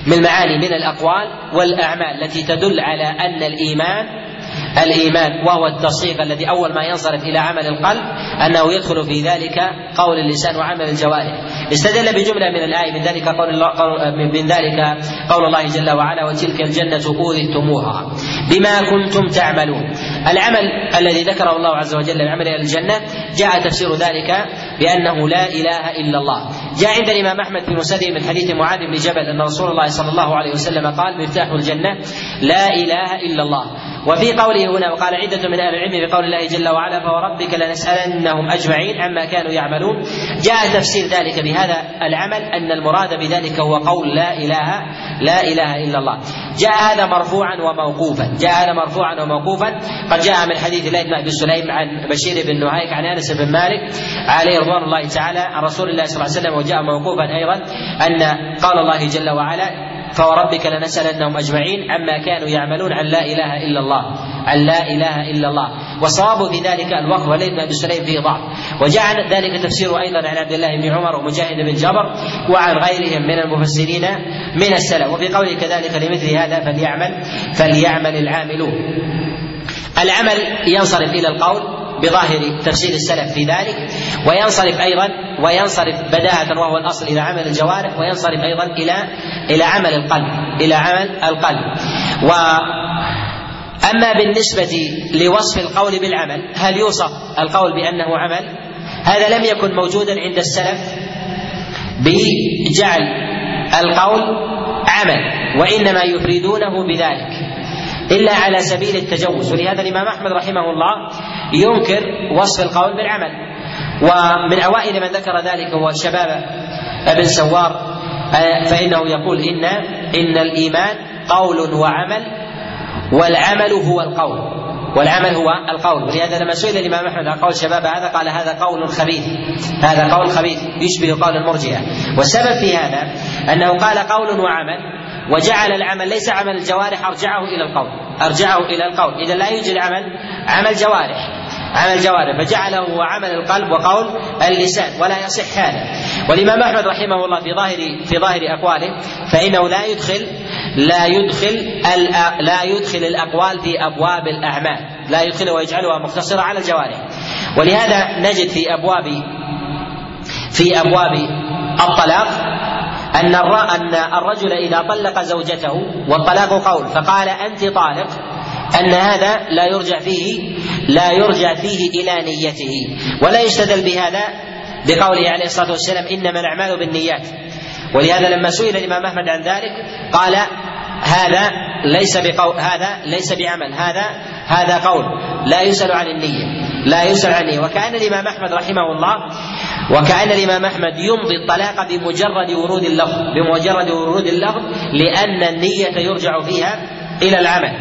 من معاني من الأقوال والأعمال التي تدل على أن الإيمان الإيمان وهو التصديق الذي أول ما ينصرف إلى عمل القلب أنه يدخل في ذلك قول اللسان وعمل الجوارح. استدل بجملة من الآية من ذلك قول الله من ذلك قول الله جل وعلا: وتلك الجنة أورثتموها بما كنتم تعملون. العمل الذي ذكره الله عز وجل من عمل الجنة جاء تفسير ذلك بأنه لا إله إلا الله. جاء عند الإمام أحمد في مسنده من حديث معاذ بن جبل أن رسول الله صلى الله عليه وسلم قال: مفتاح الجنة لا إله إلا الله. وفي قوله هنا وقال عدة من أهل العلم بقول الله جل وعلا: فوربك لنسألنهم أجمعين عما كانوا يعملون. جاء تفسير ذلك بهذا العمل أن المراد بذلك هو قول لا إله لا إله إلا الله. جاء هذا مرفوعا وموقوفا جاء هذا مرفوعا وموقوفا قد جاء من حديث ليث بن أبي سليم عن بشير بن نهيك عن أنس بن مالك عليه رضوان الله تعالى عن رسول الله صلى الله عليه وسلم. وجاء موقوفا أيضا أن قال الله جل وعلا: فوربك لنسألنهم أجمعين عما كانوا يعملون عن لا إله إلا الله عن لا إله إلا الله. والصواب في ذلك الوقف وليث بن أبي سليم فيه ضعف. وجاء ذلك تفسير أيضا عن عبد الله بن عمر ومجاهد بن جبر وعن غيرهم من المفسرين من السلف. وفي قوله كذلك لمثل هذا فليعمل فليعمل العاملون. العمل ينصرف إلى القول بظاهر تفسير السلف في ذلك، وينصرف أيضا وينصرف بداهة وهو الأصل إلى عمل الجوارح، وينصرف أيضا إلى إلى عمل القلب إلى عمل القلب. وأما بالنسبة لوصف القول بالعمل، هل يوصف القول بأنه عمل؟ هذا لم يكن موجودا عند السلف بجعل القول عمل، وإنما يفردونه بذلك إلا على سبيل التجوز. ولهذا الإمام أحمد رحمه الله ينكر وصف القول بالعمل. ومن أوائل من ذكر ذلك هو شباب ابن سوار، فإنه يقول إن إن الإيمان قول وعمل، والعمل هو القول والعمل هو القول. ولهذا لما سئل الإمام أحمد عن قول شباب هذا قال: هذا قول خبيث هذا قول خبيث يشبه قول المرجئة. والسبب في هذا أنه قال قول وعمل، وجعل العمل ليس عمل الجوارح أرجعه إلى القول أرجعه إلى القول إذا لا يوجد عمل عمل جوارح عمل جوارح فجعله هو عمل القلب وقول اللسان، ولا يصح هذا. والإمام أحمد رحمه الله في ظاهر في ظاهر أقواله فإنه لا يدخل لا يدخل لا يدخل الأقوال في أبواب الأعمال، لا يدخل ويجعلها مقتصرة على الجوارح. ولهذا نجد في أبواب في أبواب الطلاق أن أن الرجل إذا طلق زوجته والطلاق قول فقال أنت طالق، أن هذا لا يرجع فيه لا يرجع فيه إلى نيته، ولا يستدل بهذا بقوله عليه الصلاة والسلام إنما الأعمال بالنيات. ولهذا لما سئل الإمام أحمد عن ذلك قال هذا ليس بقول هذا ليس بعمل هذا هذا قول لا يسأل عن النية لا يسأل عن النية. وكأن الإمام أحمد رحمه الله وكأن الإمام أحمد يمضي الطلاق بمجرد ورود اللفظ بمجرد ورود اللفظ لأن النية يرجع فيها إلى العمل.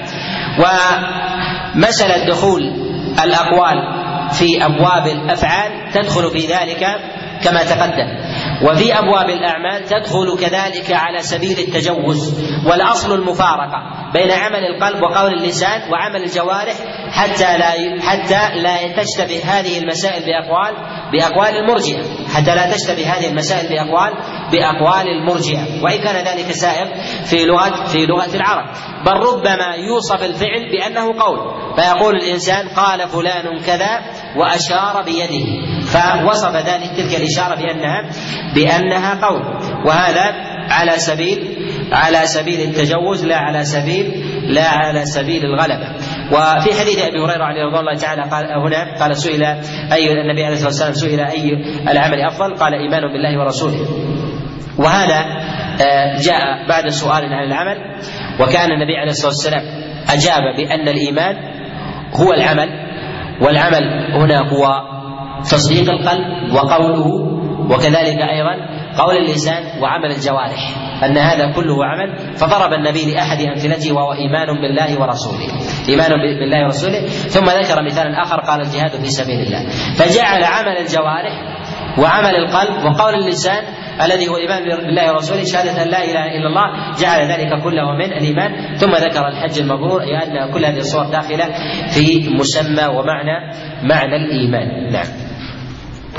ومسألة دخول الأقوال في أبواب الأفعال تدخل في ذلك كما تقدم، وفي أبواب الأعمال تدخل كذلك على سبيل التجوز. والأصل المفارقة بين عمل القلب وقول اللسان وعمل الجوارح حتى لا حتى لا تشتبه هذه المسائل بأقوال بأقوال المرجئة حتى لا تشتبه هذه المسائل بأقوال بأقوال المرجئة، وإن كان ذلك سائغ في لغة في لغة العرب. بل ربما يوصف الفعل بأنه قول، فيقول الإنسان قال فلان كذا وأشار بيده، فوصف ذلك تلك الإشارة بأنها بأنها قول، وهذا على سبيل على سبيل التجوز لا على سبيل لا على سبيل الغلبة. وفي حديث أبي هريرة عليه رضي الله تعالى قال هنا قال سئل أي النبي عليه الصلاة والسلام سئل أي العمل أفضل قال إيمان بالله ورسوله. وهذا جاء بعد سؤال عن العمل، وكان النبي عليه الصلاة والسلام أجاب بأن الإيمان هو العمل، والعمل هنا هو تصديق القلب وقوله، وكذلك أيضا قول اللسان وعمل الجوارح، أن هذا كله عمل. فضرب النبي لأحد أمثلته وهو إيمان بالله ورسوله إيمان بالله ورسوله ثم ذكر مثالا آخر قال الجهاد في سبيل الله، فجعل عمل الجوارح وعمل القلب وقول اللسان الذي هو إيمان بالله ورسوله شهادة أن لا إله إلا الله، جعل ذلك كله من الإيمان. ثم ذكر الحج المبرور، أي أن كل هذه الصور داخلة في مسمى ومعنى معنى الإيمان. نعم.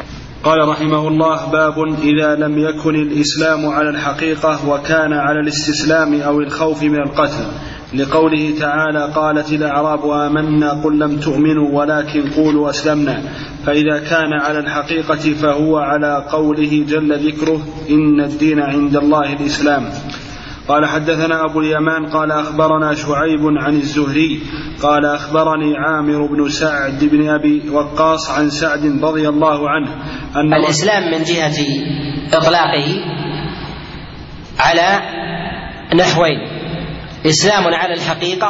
قال رحمه الله: باب إذا لم يكن الإسلام على الحقيقة وكان على الاستسلام أو الخوف من القتل، لقوله تعالى: قالت الأعراب آمنا قل لم تؤمنوا ولكن قولوا أسلمنا. فإذا كان على الحقيقة فهو على قوله جل ذكره: إن الدين عند الله الإسلام. قال: حدثنا أبو اليمان قال أخبرنا شعيب عن الزهري قال أخبرني عامر بن سعد بن أبي وقاص عن سعد رضي الله عنه أن الإسلام من جهة إطلاقه على نحوين: إسلام على الحقيقة،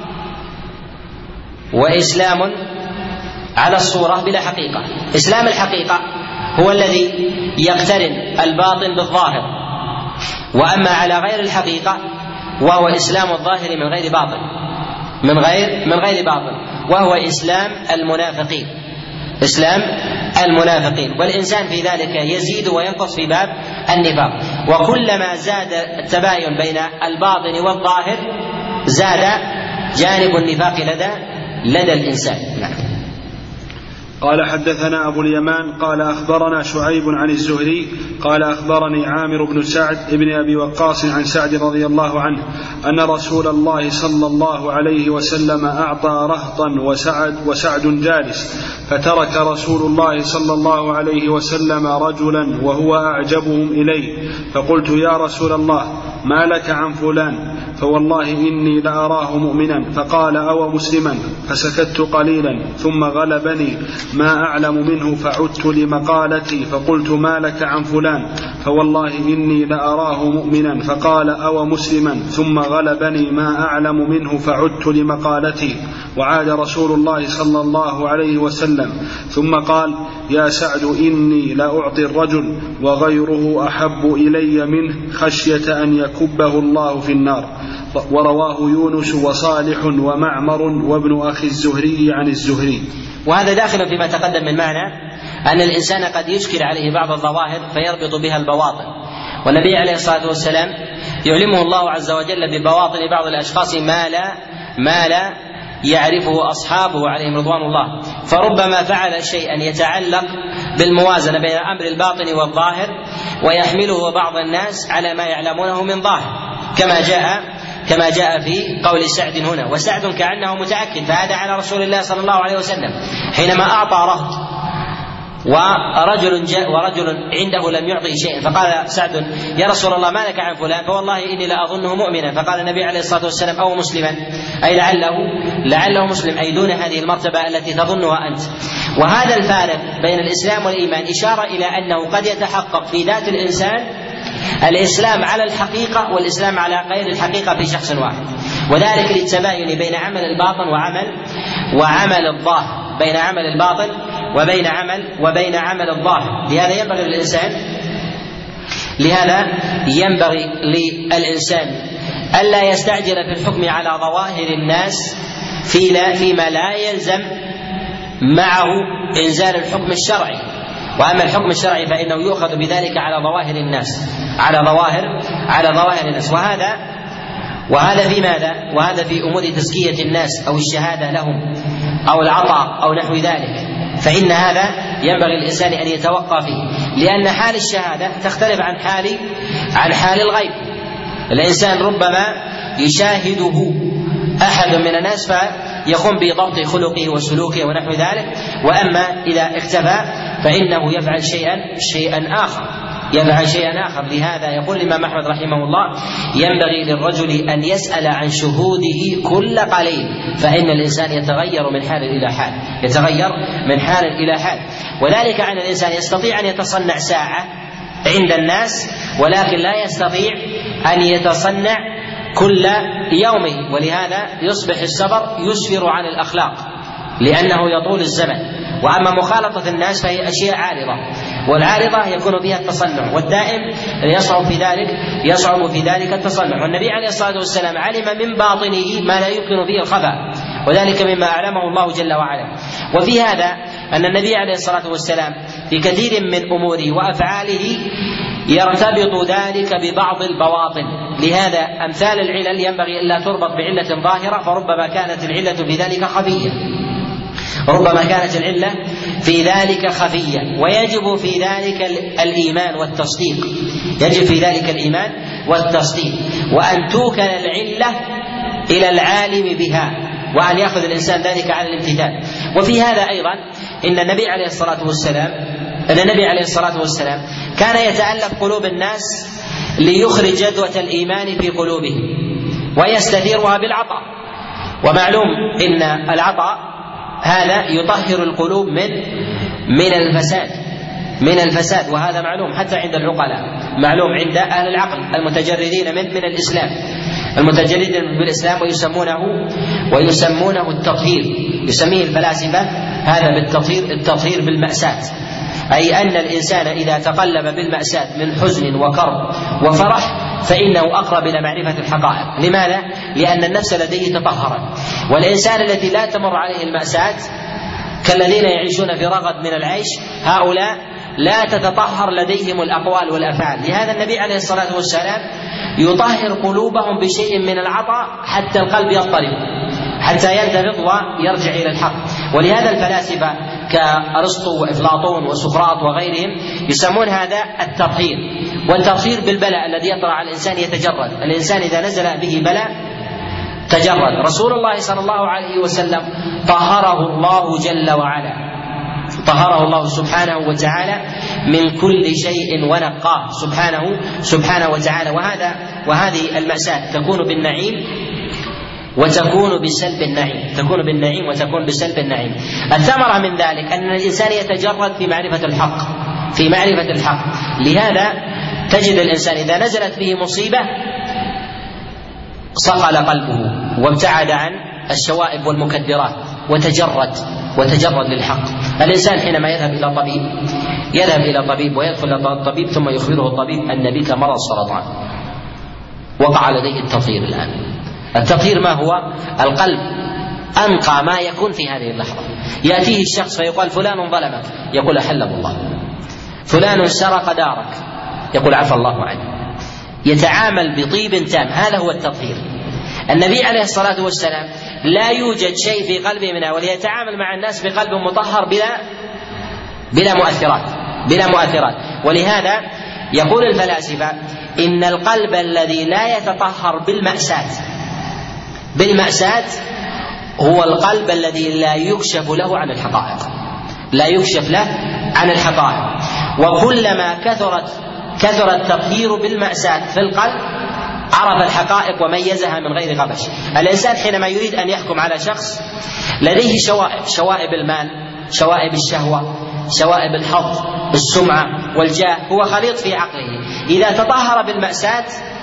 وإسلام على الصورة بلا حقيقة. إسلام الحقيقة هو الذي يقترن الباطن بالظاهر، وأما على غير الحقيقة وهو إسلام الظاهر من غير باطن من غير من غير باطن وهو إسلام المنافقين إسلام المنافقين والإنسان في ذلك يزيد وينقص في باب النفاق، وكلما زاد التباين بين الباطن والظاهر زاد جانب النفاق لدى لدى الإنسان. نعم. قال: حدثنا أبو اليمان قال أخبرنا شعيب عن الزهري قال أخبرني عامر بن سعد بن أبي وقاص عن سعد رضي الله عنه أن رسول الله صلى الله عليه وسلم أعطى رهطا وسعد, وسعد جالس، فترك رسول الله صلى الله عليه وسلم رجلا وهو أعجبهم إليه، فقلت: يا رسول الله ما لك عن فلان؟ فوالله إني لأراه مؤمنا. فقال: أو مسلما؟ فسكت قليلا ثم غلبني ما أعلم منه فعدت لمقالتي فقلت: ما لك عن فلان؟ فوالله إني لأراه مؤمنا. فقال: أو مسلما؟ ثم غلبني ما أعلم منه فعدت لمقالتي. وعاد رسول الله صلى الله عليه وسلم ثم قال: يا سعد إني لأعطي الرجل وغيره أحب إلي منه خشية أن يكبه الله في النار. ورواه يونس وصالح ومعمر وابن أخي الزهري عن الزهري. وهذا داخل فيما تقدم من معنى أن الإنسان قد يشكل عليه بعض الظواهر فيربط بها البواطن، والنبي عليه الصلاة والسلام يعلمه الله عز وجل ببواطن بعض الأشخاص ما لا ما لا يعرفه أصحابه عليهم رضوان الله، فربما فعل شيئا يتعلق بالموازنة بين أمر الباطن والظاهر ويحمله بعض الناس على ما يعلمونه من ظاهر، كما جاء كما جاء في قول سعد هنا. وسعد كأنه متأكد، فهذا على رسول الله صلى الله عليه وسلم حينما أعطى رهط ورجل جاء ورجل عنده لم يعطي شيئا، فقال سعد: يا رسول الله ما لك عن فلان؟ فوالله إني لا أظنه مؤمنا. فقال النبي عليه الصلاة والسلام: أو مسلما؟ أي لعله لعله مسلم، أي دون هذه المرتبة التي تظنها أنت. وهذا الفارق بين الإسلام والإيمان إشارة إلى أنه قد يتحقق في ذات الإنسان الإسلام على الحقيقة والإسلام على غير الحقيقة في شخص واحد، وذلك للتباين بين عمل الباطن وعمل وعمل الظاهر، بين عمل الباطن وبين عمل وبين عمل الظاهر. لهذا ينبغي للإنسان لهذا ينبغي للإنسان ألا يستعجل في الحكم على ظواهر الناس في لا فيما لا يلزم معه إنزال الحكم الشرعي، وأما الحكم الشرعي فإنه يؤخذ بذلك على ظواهر الناس على ظواهر على ظواهر الناس وهذا وهذا في ماذا؟ وهذا في أمور تزكية الناس أو الشهادة لهم أو العطاء أو نحو ذلك، فإن هذا ينبغي الإنسان أن يتوقع فيه، لأن حال الشهادة تختلف عن حال عن حال الغيب. الإنسان ربما يشاهده أحد من الناس فيقوم بضبط خلقه وسلوكه ونحو ذلك، وأما إذا اختفى فإنه يفعل شيئا شيئا آخر يفعل شيئا آخر. لهذا يقول الإمام أحمد رحمه الله: ينبغي للرجل أن يسأل عن شهوده كل قليل، فإن الإنسان يتغير من حال إلى حال يتغير من حال إلى حال وذلك أن الإنسان يستطيع أن يتصنع ساعة عند الناس، ولكن لا يستطيع أن يتصنع كل يوم، ولهذا يصبح الصبر يسفر عن الأخلاق لأنه يطول الزمن. وأما مخالطة الناس فهي أشياء عارضة، والعارضة يكون فيها التصنع، والدائم يصعب في ذلك يصعب في ذلك التصنع. والنبي عليه الصلاة والسلام علم من باطنه ما لا يمكن فيه الخفاء، وذلك مما أعلمه الله جل وعلا. وفي هذا أن النبي عليه الصلاة والسلام في كثير من أموره وأفعاله يرتبط ذلك ببعض البواطن، لهذا أمثال العلل ينبغي ألا تربط بعلة ظاهرة، فربما كانت العلة في ذلك خفية. ربما كانت العلة في ذلك خفية، ويجب في ذلك الإيمان والتصديق، يجب في ذلك الإيمان والتصديق، وأن توكل العلة إلى العالم بها، وأن يأخذ الإنسان ذلك على الامتثال. وفي هذا أيضا إن النبي عليه الصلاة والسلام أن النبي عليه الصلاة والسلام كان يتألف قلوب الناس ليخرج جذوة الإيمان في قلوبهم ويستثيرها بالعطاء، ومعلوم إن العطاء هذا يطهر القلوب من من الفساد من الفساد وهذا معلوم حتى عند العقلاء، معلوم عند أهل العقل المتجردين من من الإسلام المتجردين بالإسلام ويسمونه ويسمونه التطهير، يسميه الفلاسفة هذا بالتطهير، التطهير بالمأساة، أي أن الإنسان إذا تقلب بالمأساة من حزن وكرب وفرح فإنه أقرب إلى معرفة الحقائق. لماذا؟ لأن النفس لديه تطهرت، والإنسان الذي لا تمر عليه المأساة كالذين يعيشون في رغد من العيش، هؤلاء لا تتطهر لديهم الأقوال والأفعال. لهذا النبي عليه الصلاة والسلام يطهر قلوبهم بشيء من العطاء حتى القلب يضطرب، حتى ينتفض ويرجع إلى الحق. ولهذا الفلاسفة كأرسطو وأفلاطون وسقراط وغيرهم يسمون هذا التطهير، والتطهير بالبلاء الذي يطرأ على الإنسان يتجرد، الإنسان إذا نزل به بلاء تجرد. رسول الله صلى الله عليه وسلم طهره الله جل وعلا، طهره الله سبحانه وتعالى من كل شيء ونقاه سبحانه سبحانه وتعالى. وهذا وهذه المأساة تكون بالنعيم وتكون بسلب النعيم، تكون بالنعيم وتكون بسلب النعيم. الثمرة من ذلك أن الإنسان يتجرد في معرفة الحق، في معرفة الحق. لهذا تجد الإنسان إذا نزلت به مصيبة صقل قلبه وابتعد عن الشوائب والمكدرات وتجرد وتجرد للحق. الإنسان حينما يذهب إلى طبيب يذهب إلى طبيب ويدخل إلى الطبيب ثم يخبره الطبيب أن بك مرض سرطان، وقع لديه التطهير. الآن التطهير ما هو؟ القلب أنقى ما يكون في هذه اللحظة. يأتيه الشخص فيقال فلان ظلمك، يقول أحله الله. فلان سرق دارك، يقول عفى الله عنه. يتعامل بطيب تام، هذا هو التطهير. النبي عليه الصلاة والسلام لا يوجد شيء في قلبه منها، وليتعامل مع الناس بقلب مطهر بلا بلا مؤثرات بلا مؤثرات ولهذا يقول الفلاسفة إن القلب الذي لا يتطهر بالمأساة بالمأساة هو القلب الذي لا يكشف له عن الحقائق، لا يكشف له عن الحقائق. وكلما كثرت كثر التطهير بالمأساة في القلب عرف الحقائق وميزها من غير غبش. الإنسان حينما يريد أن يحكم على شخص لديه شوائب، شوائب المال، شوائب الشهوة، شوائب الحظ، السمعة والجاه، هو خليط في عقله. إذا تطهر بالمأساة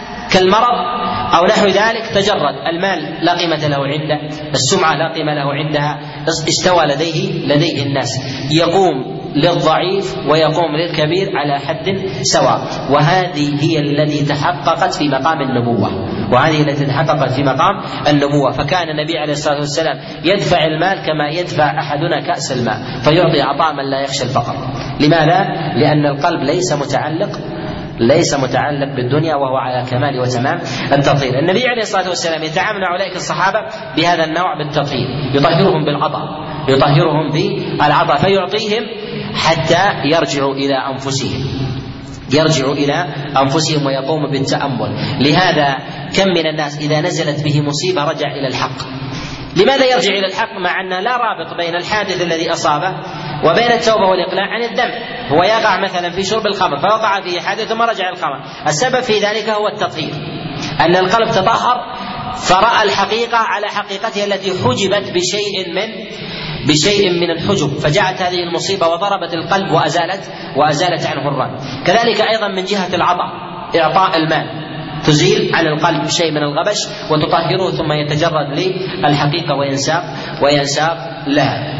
كالمرض أو نحو ذلك تجرد، المال لا قيمة له عنده، السمعة لا قيمة له عندها، استوى لديه لديه الناس، يقوم للضعيف ويقوم للكبير على حد سواء. وهذه هي التي تحققت في مقام النبوة وهذه التي تحققت في مقام النبوة. فكان النبي عليه الصلاة والسلام يدفع المال كما يدفع أحدنا كأس الماء، فيعطي عطاء من لا يخشى الفقر. لماذا؟ لأن القلب ليس متعلق ليس متعلق بالدنيا، وهو على كمال وتمام التطهير. النبي عليه الصلاة والسلام يتعامل مع أولئك الصحابة بهذا النوع بالتطهير، يطهرهم بالعطاء يطهرهم بالعطاء فيعطيهم حتى يرجعوا إلى أنفسهم يرجعوا إلى أنفسهم ويقوموا بالتأمل. لهذا كم من الناس إذا نزلت به مصيبة رجع إلى الحق. لماذا يرجع إلى الحق مع أن لا رابط بين الحادث الذي أصابه وبين التوبة والإقلاع عن الذنب؟ هو يقع مثلا في شرب الخمر فوقع فيه حادث ثم رجع الخمر. السبب في ذلك هو التطهير، أن القلب تطهر فرأى الحقيقة على حقيقتها التي حجبت بشيء من بشيء من الحجب، فجاءت هذه المصيبة وضربت القلب وأزالت وأزالت عنه الران. كذلك أيضا من جهة العطاء، إعطاء المال تزيل عن القلب شيء من الغبش وتطهره ثم يتجرد للحقيقة وينساق وينساق لها.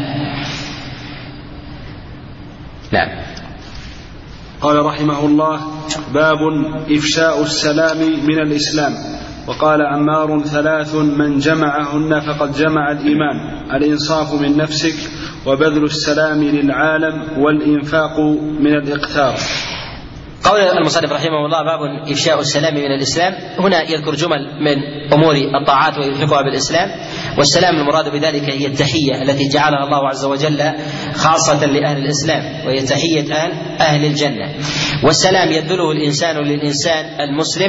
نعم. قال رحمه الله: باب إفشاء السلام من الإسلام. وقال عمار: ثلاث من جمعهن فقد جمع الإيمان: الإنصاف من نفسك، وبذل السلام للعالم، والإنفاق من الإقتار. قول المصنف رحمه الله: باب إفشاء السلام من الإسلام. هنا يذكر جمل من أمور الطاعات ويلحقها بالإسلام. والسلام المراد بذلك هي التحية التي جعلها الله عز وجل خاصة لأهل الإسلام، وهي تحية أهل, أهل الجنة. والسلام يبذله الإنسان للإنسان المسلم،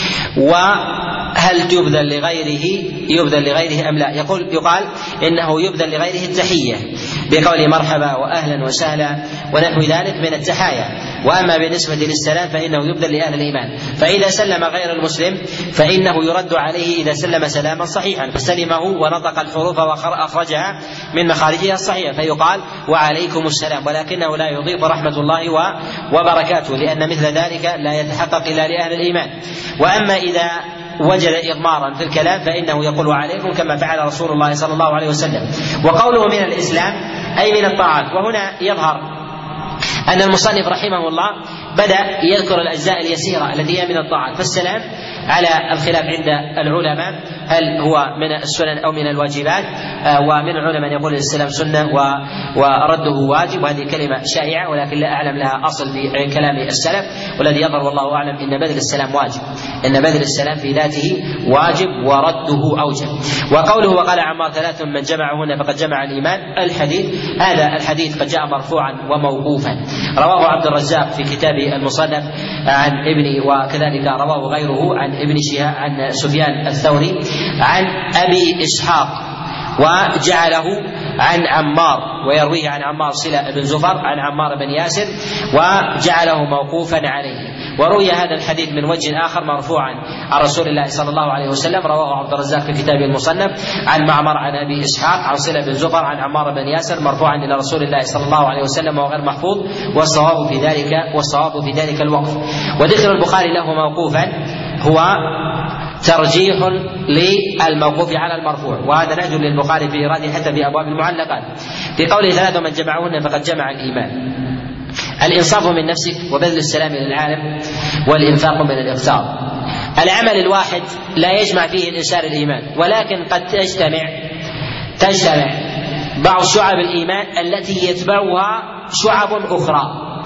وهل تبذل لغيره يبذل لغيره أم لا؟ يقول يقال إنه يبذل لغيره التحية بقول مرحبا وأهلا وسهلا ونحو ذلك من التحايا. وأما بالنسبة للسلام فإنه يبذل لأهل الإيمان، فإذا سلم غير المسلم فإنه يرد عليه إذا سلم سلاما صحيحا فسلمه ونطق الحروف وأخرجها من مخارجها الصحيحة فيقال وعليكم السلام، ولكنه لا يضيف رحمة الله وبركاته، لأن مثل ذلك لا يتحقق إلا لأهل الإيمان. وأما إذا وجد إضمارا في الكلام فإنه يقول عليكم كما فعل رسول الله صلى الله عليه وسلم. وقوله من الإسلام أي من الطاعات، وهنا يظهر أن المصنف رحمه الله بدأ يذكر الأجزاء اليسيرة التي هي من الطاعات. فالسلام على الخلاف عند العلماء هل هو من السنن أو من الواجبات، ومن العلماء يقول السلام سنة ورده واجب، وهذه كلمة شائعة ولكن لا أعلم لها أصل في كلام السلف، والذي يظهر والله أعلم إن بذل السلام واجب، إن بذل السلام في ذاته واجب ورده أوجب. وقوله وقال عمار ثلاث من جمعهن فقد جمع الإيمان، الحديث هذا الحديث قد جاء مرفوعا وموقوفا، رواه عبد الرزاق في كتابه المصنف عن ابن، وكذلك رواه غيره عن ابن شهاب عن سفيان الثوري عن أبي إسحاق، وجعله عن عمار، ويرويه عن عمار صلة بن زفر عن عمار بن ياسر، وجعله موقوفا عليه. وروي هذا الحديث من وجه آخر مرفوعا عن رسول الله صلى الله عليه وسلم، رواه عبد الرزاق في كتابه المصنف عن معمر عن أبي إسحاق عن صلة بن زفر عن عمار بن ياسر مرفوعا إلى رسول الله صلى الله عليه وسلم وغير محفوظ، والصواب في ذلك والصواب في ذلك الوقف. وذكر البخاري له موقوفا هو ترجيح للموقوف على المرفوع، وهذا نهج للبخاري في إيراده حتى في أبواب المعلقات. في قوله ثلاث من جمعهن فقد جمع الإيمان، الإنصاف من نفسك وبذل السلام للعالم والإنفاق من الإغتار. العمل الواحد لا يجمع فيه الإنسان الإيمان، ولكن قد تجتمع تجتمع بعض شعب الإيمان التي يتبعها شعب أخرى،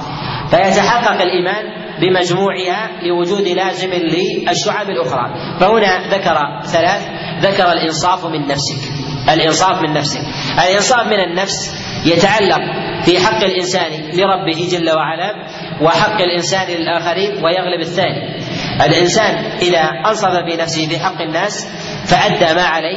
فيتحقق الإيمان بمجموعها لوجود لازم للشعب الأخرى. فهنا ذكر ثلاث، ذكر الإنصاف من نفسك، الإنصاف من نفسك. الإنصاف من النفس يتعلق في حق الإنسان لربه جل وعلا وحق الإنسان للآخرين، ويغلب الثاني. الإنسان إذا أنصف في نفسه في حق الناس فأدى ما عليه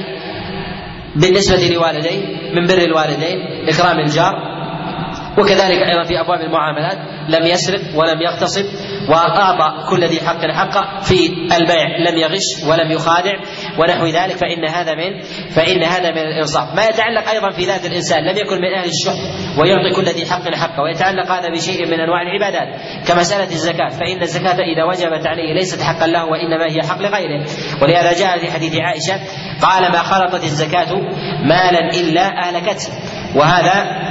بالنسبة لوالديه من بر الوالدين، إكرام الجار، وكذلك أيضا في أبواب المعاملات لم يسرق ولم يغتصب، وأعطى كل ذي حق حقه، في البيع لم يغش ولم يخادع ونحو ذلك، فإن هذا من فإن هذا من الإنصاف. ما يتعلق أيضا في ذات الإنسان لم يكن من أهل الشح ويعطي كل ذي حق حقه، ويتعلق هذا بشيء من أنواع العبادات كمسألة الزكاة، فإن الزكاة إذا وجبت عليه ليست حقا له وإنما هي حق لغيره. ولهذا جاء في حديث عائشة قال ما خلطت الزكاة مالا إلا أهلكته. وهذا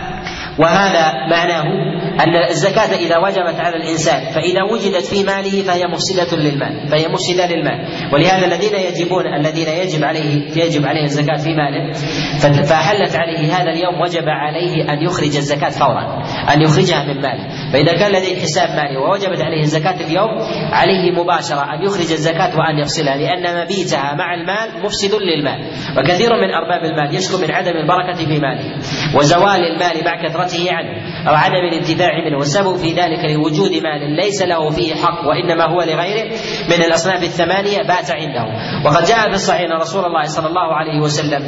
وهذا معناه أن الزكاة إذا وجبت على الإنسان فإذا وجدت في ماله فهي مفسدة للمال، فهي مفسدة للمال. ولهذا الذين يجبون الذين يجب عليه يجب عليه الزكاة في ماله فحلت عليه هذا اليوم وجب عليه أن يخرج الزكاة فورا، أن يخرجها من ماله. فإذا كان لديه حساب مالي ووجبت عليه الزكاة اليوم عليه مباشرة أن يخرج الزكاة وأن يفصلها، لأن مبيتها مع المال مفسد للمال. وكثير من أرباب المال يشكو من عدم البركة في ماله وزوال المال مع كثرته عنه أو عدم الانتفاع منه، والسبب في ذلك لوجود مال ليس له فيه حق وإنما هو لغيره من الأصناف الثمانية بات عنده. وقد جاء في الصحيح أن رسول الله صلى الله عليه وسلم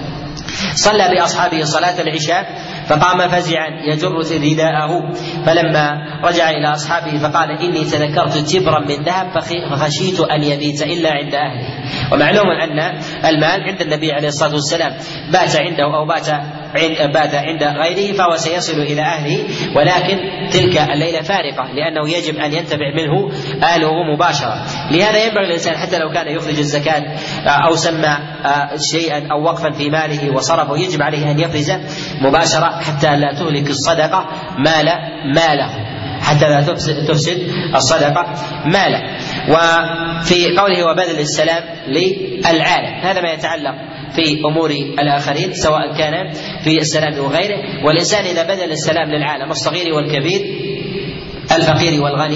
صلى بأصحابه صلاة العشاء فقام فزعا يجر رداءه، فلما رجع إلى أصحابه فقال إني تذكرت تبرا من ذهب فخشيت أن يبيت إلا عند أهله. ومعلوم أن المال عند النبي عليه الصلاة والسلام بات عنده أو بات بات عند غيره فهو سيصل إلى أهله، ولكن تلك الليلة فارقة لأنه يجب أن ينتفع منه أهله مباشرة. لهذا ينبغي الإنسان حتى لو كان يخرج الزكاة أو سمى شيئا أو وقفا في ماله وصرفه يجب عليه أن يفرزه مباشرة حتى لا تهلك الصدقة مال ماله، حتى لا تفسد الصدقة ماله. وفي قوله وبذل السلام للعالم هذا ما يتعلق في أمور الآخرين سواء كان في السلام وغيره. والإنسان إذا بذل السلام للعالم الصغير والكبير الفقير والغني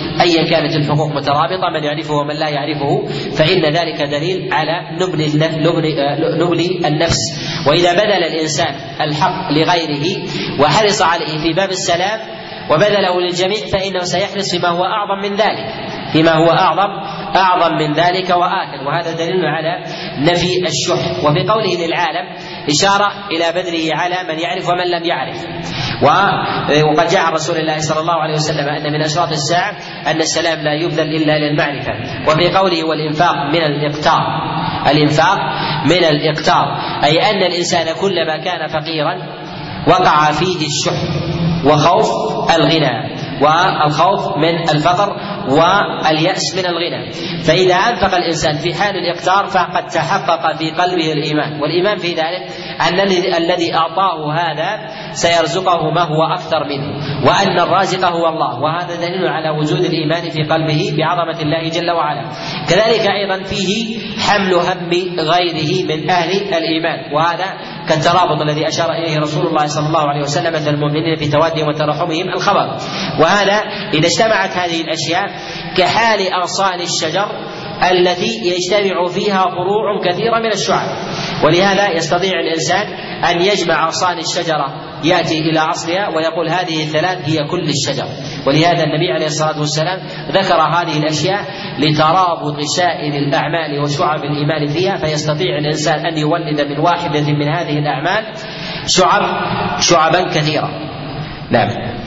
أيا كانت الحقوق مترابطة، من يعرفه ومن لا يعرفه، فإن ذلك دليل على نبل نبل النفس. وإذا بذل الإنسان الحق لغيره وحرص عليه في باب السلام وبذله للجميع فإنه سيحرص فيما هو أعظم من ذلك فيما هو أعظم أعظم من ذلك وآخر، وهذا دليل على نفي الشح. وفي قوله للعالم إشارة إلى بذله على من يعرف ومن لم يعرف. وقد جاء عن رسول الله صلى الله عليه وسلم أن من أشراط الساعة أن السلام لا يبذل إلا للمعرفة. وفي قوله والإنفاق من الإقتار، الإنفاق من الإقتار أي أن الإنسان كلما كان فقيرا وقع فيه الشح وخوف الغنى والخوف من الفقر واليأس من الغنى. فإذا أنفق الإنسان في حال الإقتار فقد تحقق في قلبه الإيمان، والإيمان في ذلك أن الذي أعطاه هذا سيرزقه ما هو أكثر منه، وأن الرازق هو الله، وهذا دليل على وجود الإيمان في قلبه بعظمة الله جل وعلا. كذلك أيضا فيه حمل هم غيره من أهل الإيمان، وهذا كالترابط الذي أشار إليه رسول الله صلى الله عليه وسلم مثل المؤمنين في توادهم وترحمهم الخبر. وهذا إذا اجتمعت هذه الأشياء كحال أغصان الشجر التي يجتمع فيها فروع كثيرة من الشعب، ولهذا يستطيع الإنسان أن يجمع أغصان الشجرة يأتي إلى أصلها ويقول هذه الثلاث هي كل الشجر. ولهذا النبي عليه الصلاة والسلام ذكر هذه الأشياء لترابط سائر الأعمال وشعب الإيمان فيها، فيستطيع الإنسان أن يولد من واحدة من هذه الأعمال شعب شعبا كثيرة. نعم.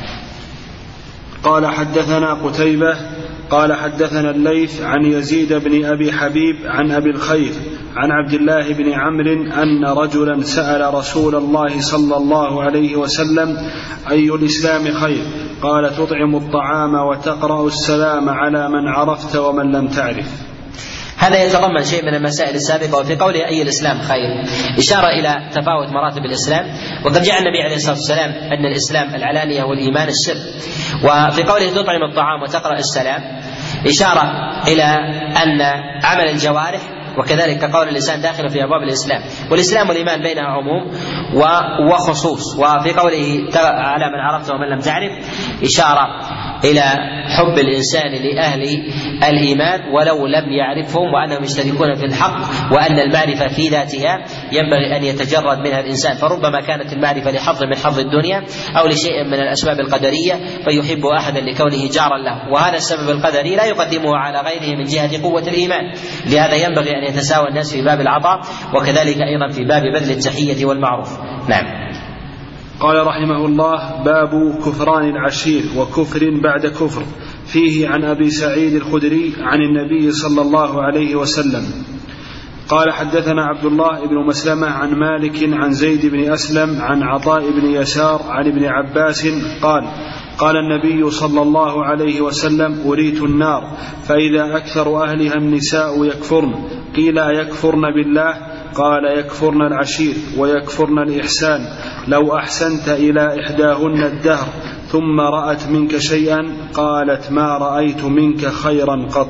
قال حدثنا قتيبة قال حدثنا الليث عن يزيد بن أبي حبيب عن أبي الخير عن عبد الله بن عمرو أن رجلا سأل رسول الله صلى الله عليه وسلم أي الإسلام خير؟ قال تطعم الطعام وتقرأ السلام على من عرفت ومن لم تعرف. هذا يتضمن شيء من المسائل السابقة. وفي قوله أي الإسلام خير إشارة إلى تفاوت مراتب الإسلام، وقد جاء النبي عليه الصلاة والسلام أن الإسلام العلانية والإيمان السر. وفي قوله تطعم الطعام وتقرأ السلام إشارة إلى أن عمل الجوارح وكذلك قول اللسان داخل في أبواب الإسلام، والإسلام والإيمان بينها عموم وخصوص. وفي قوله على من عرفت ومن لم تعرف إشارة إلى حب الإنسان لأهل الإيمان ولو لم يعرفهم، وأنهم يشتركون في الحق، وأن المعرفة في ذاتها ينبغي أن يتجرد منها الإنسان، فربما كانت المعرفة لحظ من حظ الدنيا أو لشيء من الأسباب القدرية فيحب أحدا لكونه جارا له، وهذا السبب القدري لا يقدمه على غيره من جهة قوة الإيمان. لهذا ينبغي أن يتساوى الناس في باب العطاء وكذلك أيضا في باب بذل التحية والمعروف. نعم. قال رحمه الله باب كفران العشير وكفر بعد كفر. فيه عن أبي سعيد الخدري عن النبي صلى الله عليه وسلم قال حدثنا عبد الله بن مسلمة عن مالك عن زيد بن أسلم عن عطاء بن يسار عن ابن عباس قال قال النبي صلى الله عليه وسلم أريت النار فإذا أكثر أهلها النساء يكفرن. قيل يكفرن بالله؟ قال يكفرن العشير ويكفرن الإحسان. لو أحسنت إلى إحداهن الدهر ثم رأت منك شيئا قالت ما رأيت منك خيرا قط.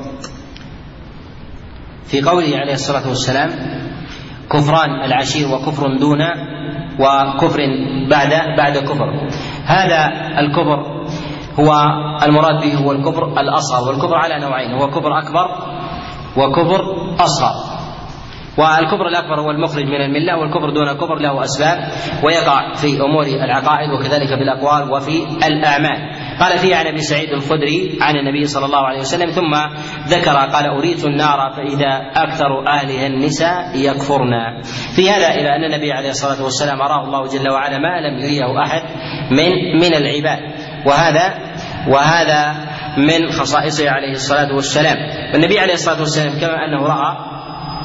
في قوله عليه الصلاة والسلام كفران العشير وكفر دون وكفر بعد بعد كفر، هذا الكفر هو المراد به هو الكفر الأصغر، والكفر على نوعين، هو كفر أكبر وكفر أصغر. والكفر الأكبر هو المخرج من الملة، والكفر دون الكفر له أسباب ويقع في أمور العقائد وكذلك في الأقوال وفي الأعمال. قال فيه عن أبي سعيد الخدري عن النبي صلى الله عليه وسلم ثم ذكر قال أريت النار فإذا أكثر أهلها النساء يكفرن. في هذا إلى أن النبي عليه الصلاة والسلام أراه الله جل وعلا ما لم يريه أحد من من العباد، وهذا وهذا من خصائصه عليه الصلاة والسلام. والنبي عليه الصلاة والسلام كما أنه رأى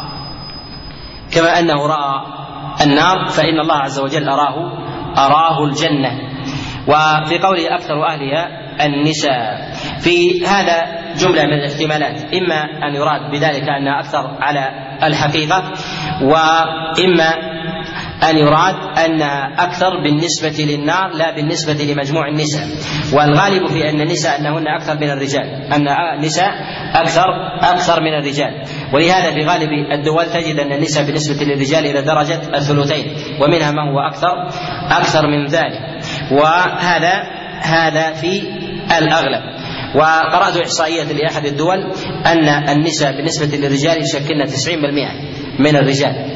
كما أنه رأى النار فإن الله عز وجل أراه أراه الجنة. وفي قوله أكثر أهلها النساء في هذا جملة من الاحتمالات، إما أن يراد بذلك أنها أكثر على الحقيقة، وإما أن يراد أنها أكثر بالنسبة للنار لا بالنسبة لمجموع النساء. والغالب في أن النساء أنهن أكثر من الرجال، أن النساء أكثر أكثر من الرجال، ولهذا في غالب الدول تجد أن النساء بالنسبة للرجال إلى درجة الثلثين، ومنها ما هو أكثر أكثر من ذلك، وهذا هذا في الأغلب. وقرأت إحصائية لأحد الدول أن النساء بالنسبة للرجال يشكلن تسعين بالمئة من الرجال،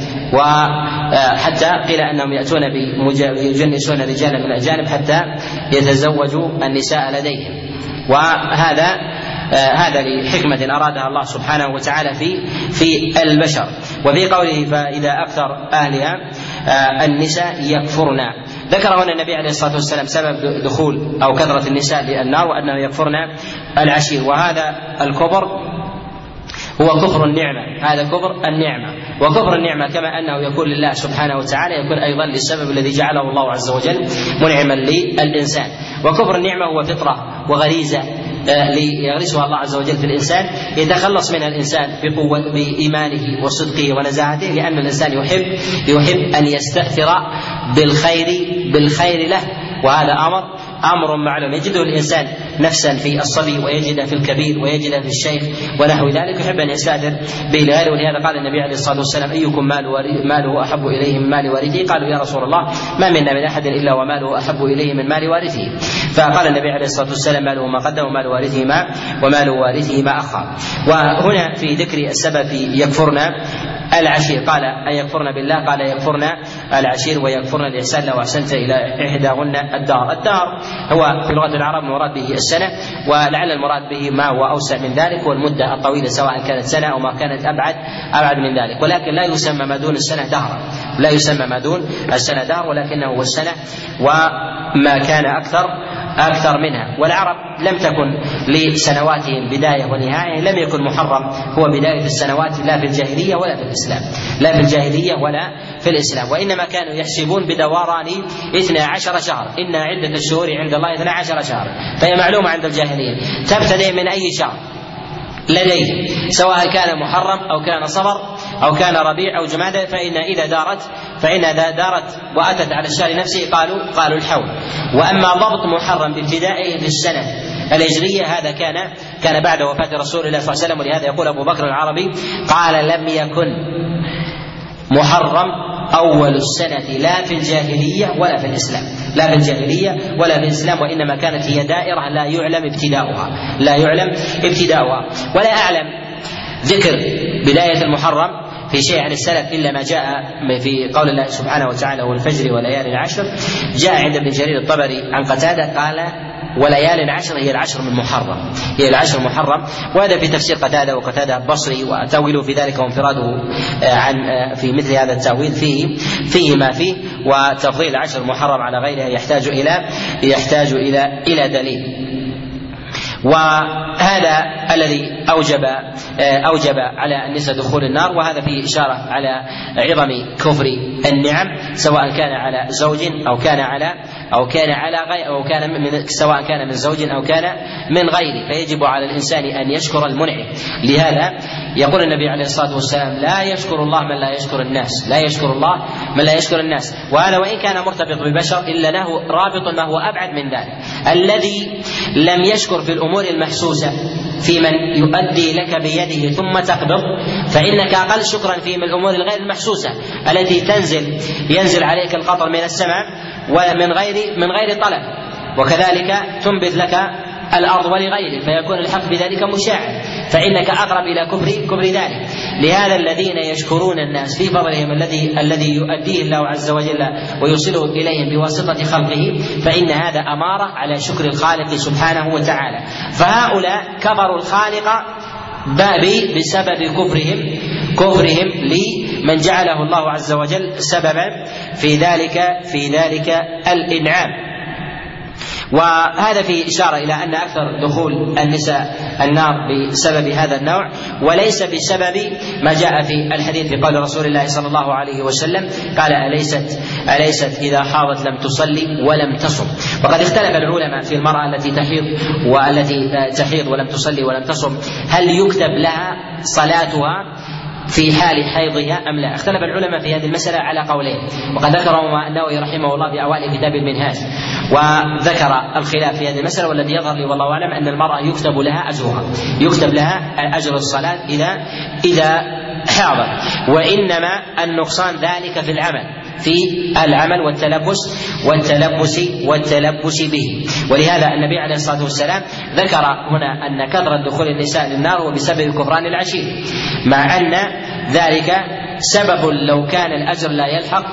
وحتى قيل أنهم يأتون يجنسون رجالا من الأجانب حتى يتزوجوا النساء لديهم. وهذا هذا لحكمة أرادها الله سبحانه وتعالى في في البشر. وفي قوله فإذا أكثر أهلها النساء يكفرن، ذكر هنا النبي عليه الصلاة والسلام سبب دخول أو كثرة النساء للنار وأنه يكفرن العشير، وهذا الكفر هو كفر النعمة، هذا كفر النعمة. وكفر النعمة كما أنه يكون لله سبحانه وتعالى يكون أيضا للسبب الذي جعله الله عز وجل منعما للإنسان. وكفر النعمة هو فطرة وغريزة ليغرسها الله عز وجل في الإنسان، يتخلص منها الإنسان بقوة بإيمانه وصدقه ونزاهته، لأن الإنسان يحب يحب أن يستأثر بالخير بالخير له، وهذا أمر أمر معلوم يجده الإنسان نفسا في الصبي ويجده في الكبير ويجده في الشيخ ونحو ذلك، يحب أن يستأثر به لغيره. ولهذا قال النبي عليه الصلاة والسلام أيكم ماله أحب إليه من مال وارثه؟ قالوا يا رسول الله ما منا من أحد إلا وماله أحب إليه من مال وارثه. فقال النبي عليه الصلاة والسلام ماله ما قدم ومال وارثه ما ومال وارثه ما أخر. وهنا في ذكر السبب يكفرنا العشير قال أن يكفرن بالله، قال يكفرن العشير ويكفرن الإحسان لو أحسنت إلى إحداهن الدار. الدار هو في لغة العرب المراد به السنة، ولعل المراد به ما هو أوسع من ذلك والمدة الطويلة سواء كانت سنة أو ما كانت أبعد أبعد من ذلك، ولكن لا يسمى ما دون السنة دهرا، لا يسمى ما دون السنة دهر، ولكنه هو السنة وما كان أكثر أكثر منها. والعرب لم تكن لسنواتهم بداية ونهاية، لم يكن محرم هو بداية السنوات لا في الجاهلية ولا في الإسلام، لا في الجاهلية ولا في الإسلام، وإنما كانوا يحسبون بدوران اثنا عشر شهر، إن عدة الشهور عند الله اثنا عشر شهر، فهي معلومة عند الجاهلية تبتدئ من أي شهر لديه سواء كان محرم أو كان صفر أو كان ربيع أو جمادى، فإن إذا دارت فإن إذا دارت وأتت على الشهر نفسه قالوا قالوا الحول. وأما ضبط محرم بابتدائه في السنة الهجرية هذا كان كان بعد وفاة رسول الله صلى الله عليه وسلم، ولهذا يقول أبو بكر العربي قال لم يكن محرم أول السنة لا في الجاهلية ولا في الإسلام، لا في الجاهلية ولا في الإسلام، وإنما كانت هي دائرة لا يعلم ابتداؤها لا يعلم ابتداؤها ولا أعلم ذكر بداية المحرم في شيء عن السلف إلا ما جاء في قول الله سبحانه وتعالى والفجر وليالي العشر. جاء عند ابن جرير الطبري عن قتادة قال وليالي العشر هي العشر من محرم، هي العشر محرم، وهذا في تفسير قتادة وقتادة البصري، وتأويله في ذلك وانفراده عن في مثل هذا التأويل فيه فيه ما فيه، وتفضيل العشر محرم على غيرها يحتاج إلى يحتاج إلى إلى دليل. وهذا الذي أوجب أوجب على النساء دخول النار، وهذا فيه إشارة على عظم كفر النعم سواء كان على زوج أو كان على أو كان على غير أو كان من سواء كان من زوج أو كان من غيره، فيجب على الإنسان أن يشكر المنعم. لهذا يقول النبي عليه الصلاة والسلام لا يشكر الله من لا يشكر الناس، لا يشكر الله من لا يشكر الناس. وهذا وإن كان مرتبط بالبشر إلا له رابط ما هو أبعد من ذلك، الذي لم يشكر في الأمور المحسوسة في من يؤدي لك بيده ثم تقبض، فإنك أقل شكرا في من الأمور الغير المحسوسة التي تنزل ينزل عليك القطر من السماء ومن غير من غير طلب، وكذلك تنبت لك الأرض ولغيره، فيكون الحق بذلك مشاع، فإنك أقرب إلى كفر كفر ذلك. لهذا الذين يشكرون الناس في فضلهم الذي الذي يؤديه الله عز وجل ويوصله إليهم بواسطة خلقه، فإن هذا أمارة على شكر الخالق سبحانه وتعالى. فهؤلاء كفروا الخالق بسبب كفرهم كفرهم لمن جعله الله عز وجل سببا في ذلك في ذلك الإنعام. وهذا فيه إشارة إلى أن أكثر دخول النساء النار بسبب هذا النوع، وليس بسبب ما جاء في الحديث في قول رسول الله صلى الله عليه وسلم قال أليست أليست إذا حاضت لم تصلي ولم تصم. وقد اختلف العلماء في المرأة التي تحيض والتي تحيض ولم تصلي ولم تصم، هل يكتب لها صلاتها في حال حيضها أم لا؟ اختلف العلماء في هذه المسألة على قولين، وقد ذكرهما النووي رحمه الله في أوائل كتاب المنهاج، وذكر الخلاف في هذه المسألة، والذي يظهر لي والله أعلم أن المرأة يكتب لها أجرها، يكتب لها أجر الصلاة إذا إذا حاضت، وإنما النقصان ذلك في العمل، في العمل والتلبس والتلبس والتلبس به. ولهذا النبي عليه الصلاة والسلام ذكر هنا أن كثرة دخول النساء للنار وبسبب كفران العشير، مع أن ذلك سبب لو كان الأجر لا يلحق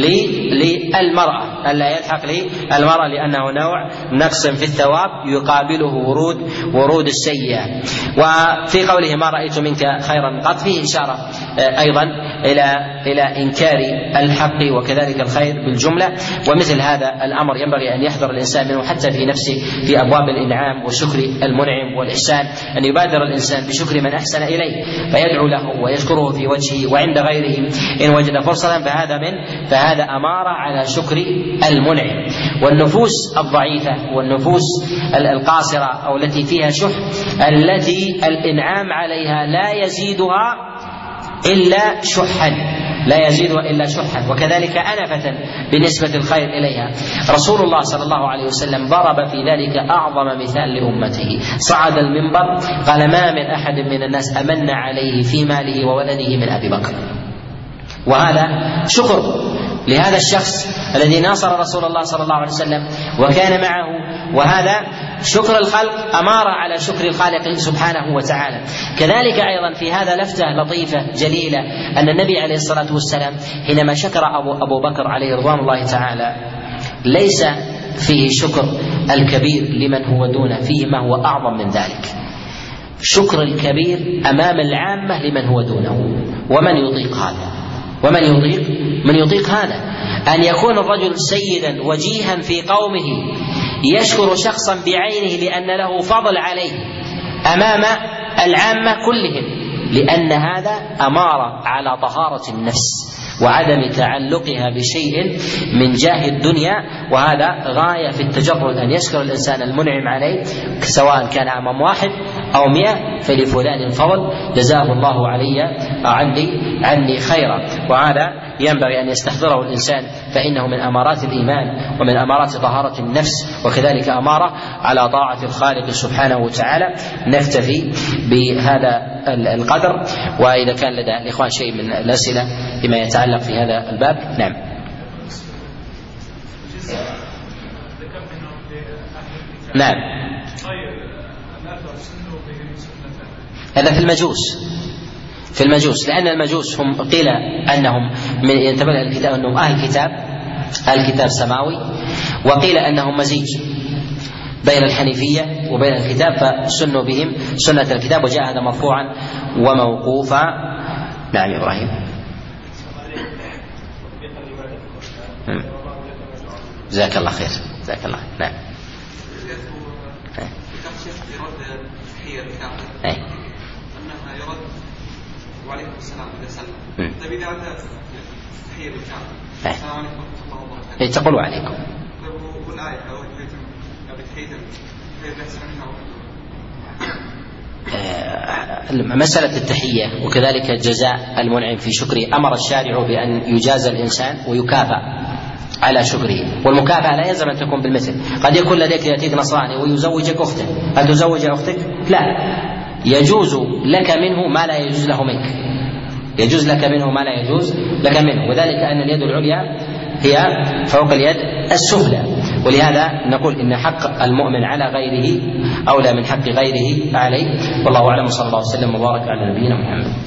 للمرأة ألا يلحق للمرأة لأنه نوع نقص في الثواب يقابله ورود ورود السيئة. وفي قوله ما رأيت منك خيرا قط فيه إشارة أيضا إلى إلى إنكار الحق وكذلك الخير بالجملة. ومثل هذا الأمر ينبغي أن يحذر الإنسان منه حتى في نفسه في أبواب الإنعام وشكر المنعم والإحسان، أن يبادر الإنسان بشكر من أحسن إليه فيدعو له ويشكره في وجهه وعند غيره إن وجد فرصة، فهذا من فهذا أمارة على شكر المنعم. والنفوس الضعيفة والنفوس القاصرة أو التي فيها شح التي الإنعام عليها لا يزيدها إلا شحا لا يزيدها إلا شحا وكذلك أنفة بالنسبة الخير إليها. رسول الله صلى الله عليه وسلم ضرب في ذلك أعظم مثال لأمته، صعد المنبر قال ما من أحد من الناس أمن عليه في ماله وولده من أبي بكر. وهذا شكر لهذا الشخص الذي ناصر رسول الله صلى الله عليه وسلم وكان معه، وهذا شكر الخلق أمارة على شكر الخالق سبحانه وتعالى. كذلك أيضا في هذا لفتة لطيفة جليلة أن النبي عليه الصلاة والسلام حينما شكر أبو, أبو بكر عليه رضوان الله تعالى ليس فيه شكر الكبير لمن هو دونه، فيه ما هو أعظم من ذلك، شكر الكبير أمام العامة لمن هو دونه. ومن يطيق هذا؟ ومن يطيق من يطيق هذا أن يكون الرجل سيدا وجيها في قومه يشكر شخصا بعينه لأن له فضل عليه أمام العامة كلهم، لأن هذا أمارة على طهارة النفس وعدم تعلقها بشيء من جاه الدنيا. وهذا غاية في التجرد أن يشكر الإنسان المنعم عليه سواء كان أمام واحد أو مئة، فلفلان فضل جزاه الله علي عني عني خيرا. وهذا ينبغي أن يستحضره الإنسان فإنه من أمارات الإيمان ومن أمارات طهارة النفس وكذلك أمارة على طاعة الخالق سبحانه وتعالى. نكتفي بهذا القدر، وإذا كان لدى الإخوان شيء من الأسئلة بما يتعلق في هذا الباب. نعم. نعم. هذا في المجوس في المجوس لأن المجوس هم قيل أنهم من ينتبه الكتاب أنهم أهل كتاب أهل كتاب سماوي، وقيل أنهم مزيج بين الحنيفية وبين الكتاب فسنوا بهم سنة الكتاب، وجاء هذا مرفوعا وموقوفا. نعم يا إبراهيم. جزاك الله خير جزاك الله. نعم. أي. أنها يرد وعليكم السلام إذا سلم. طيب إذا أتى تحية بالكعبة السلام عليكم ورحمة الله وبركاته. أي تقول عليكم. طيب والآية أو بتحية كيف يحسن منها؟ مسألة التحية وكذلك جزاء المنعم في شكره أمر الشارع بأن يجازى الإنسان ويكافأ على شكره، والمكافأة لا يلزم أن تكون بالمثل. قد يكون لديك يأتيك نصراني ويزوجك أختك، هل تزوج أختك؟ لا، يجوز لك منه ما لا يجوز له منك، يجوز لك منه ما لا يجوز لك منه، وذلك أن اليد العليا هي فوق اليد السفلى. ولهذا نقول إن حق المؤمن على غيره أولى من حق غيره عليه. والله أعلم، صلى الله عليه وسلم وبارك على نبينا محمد.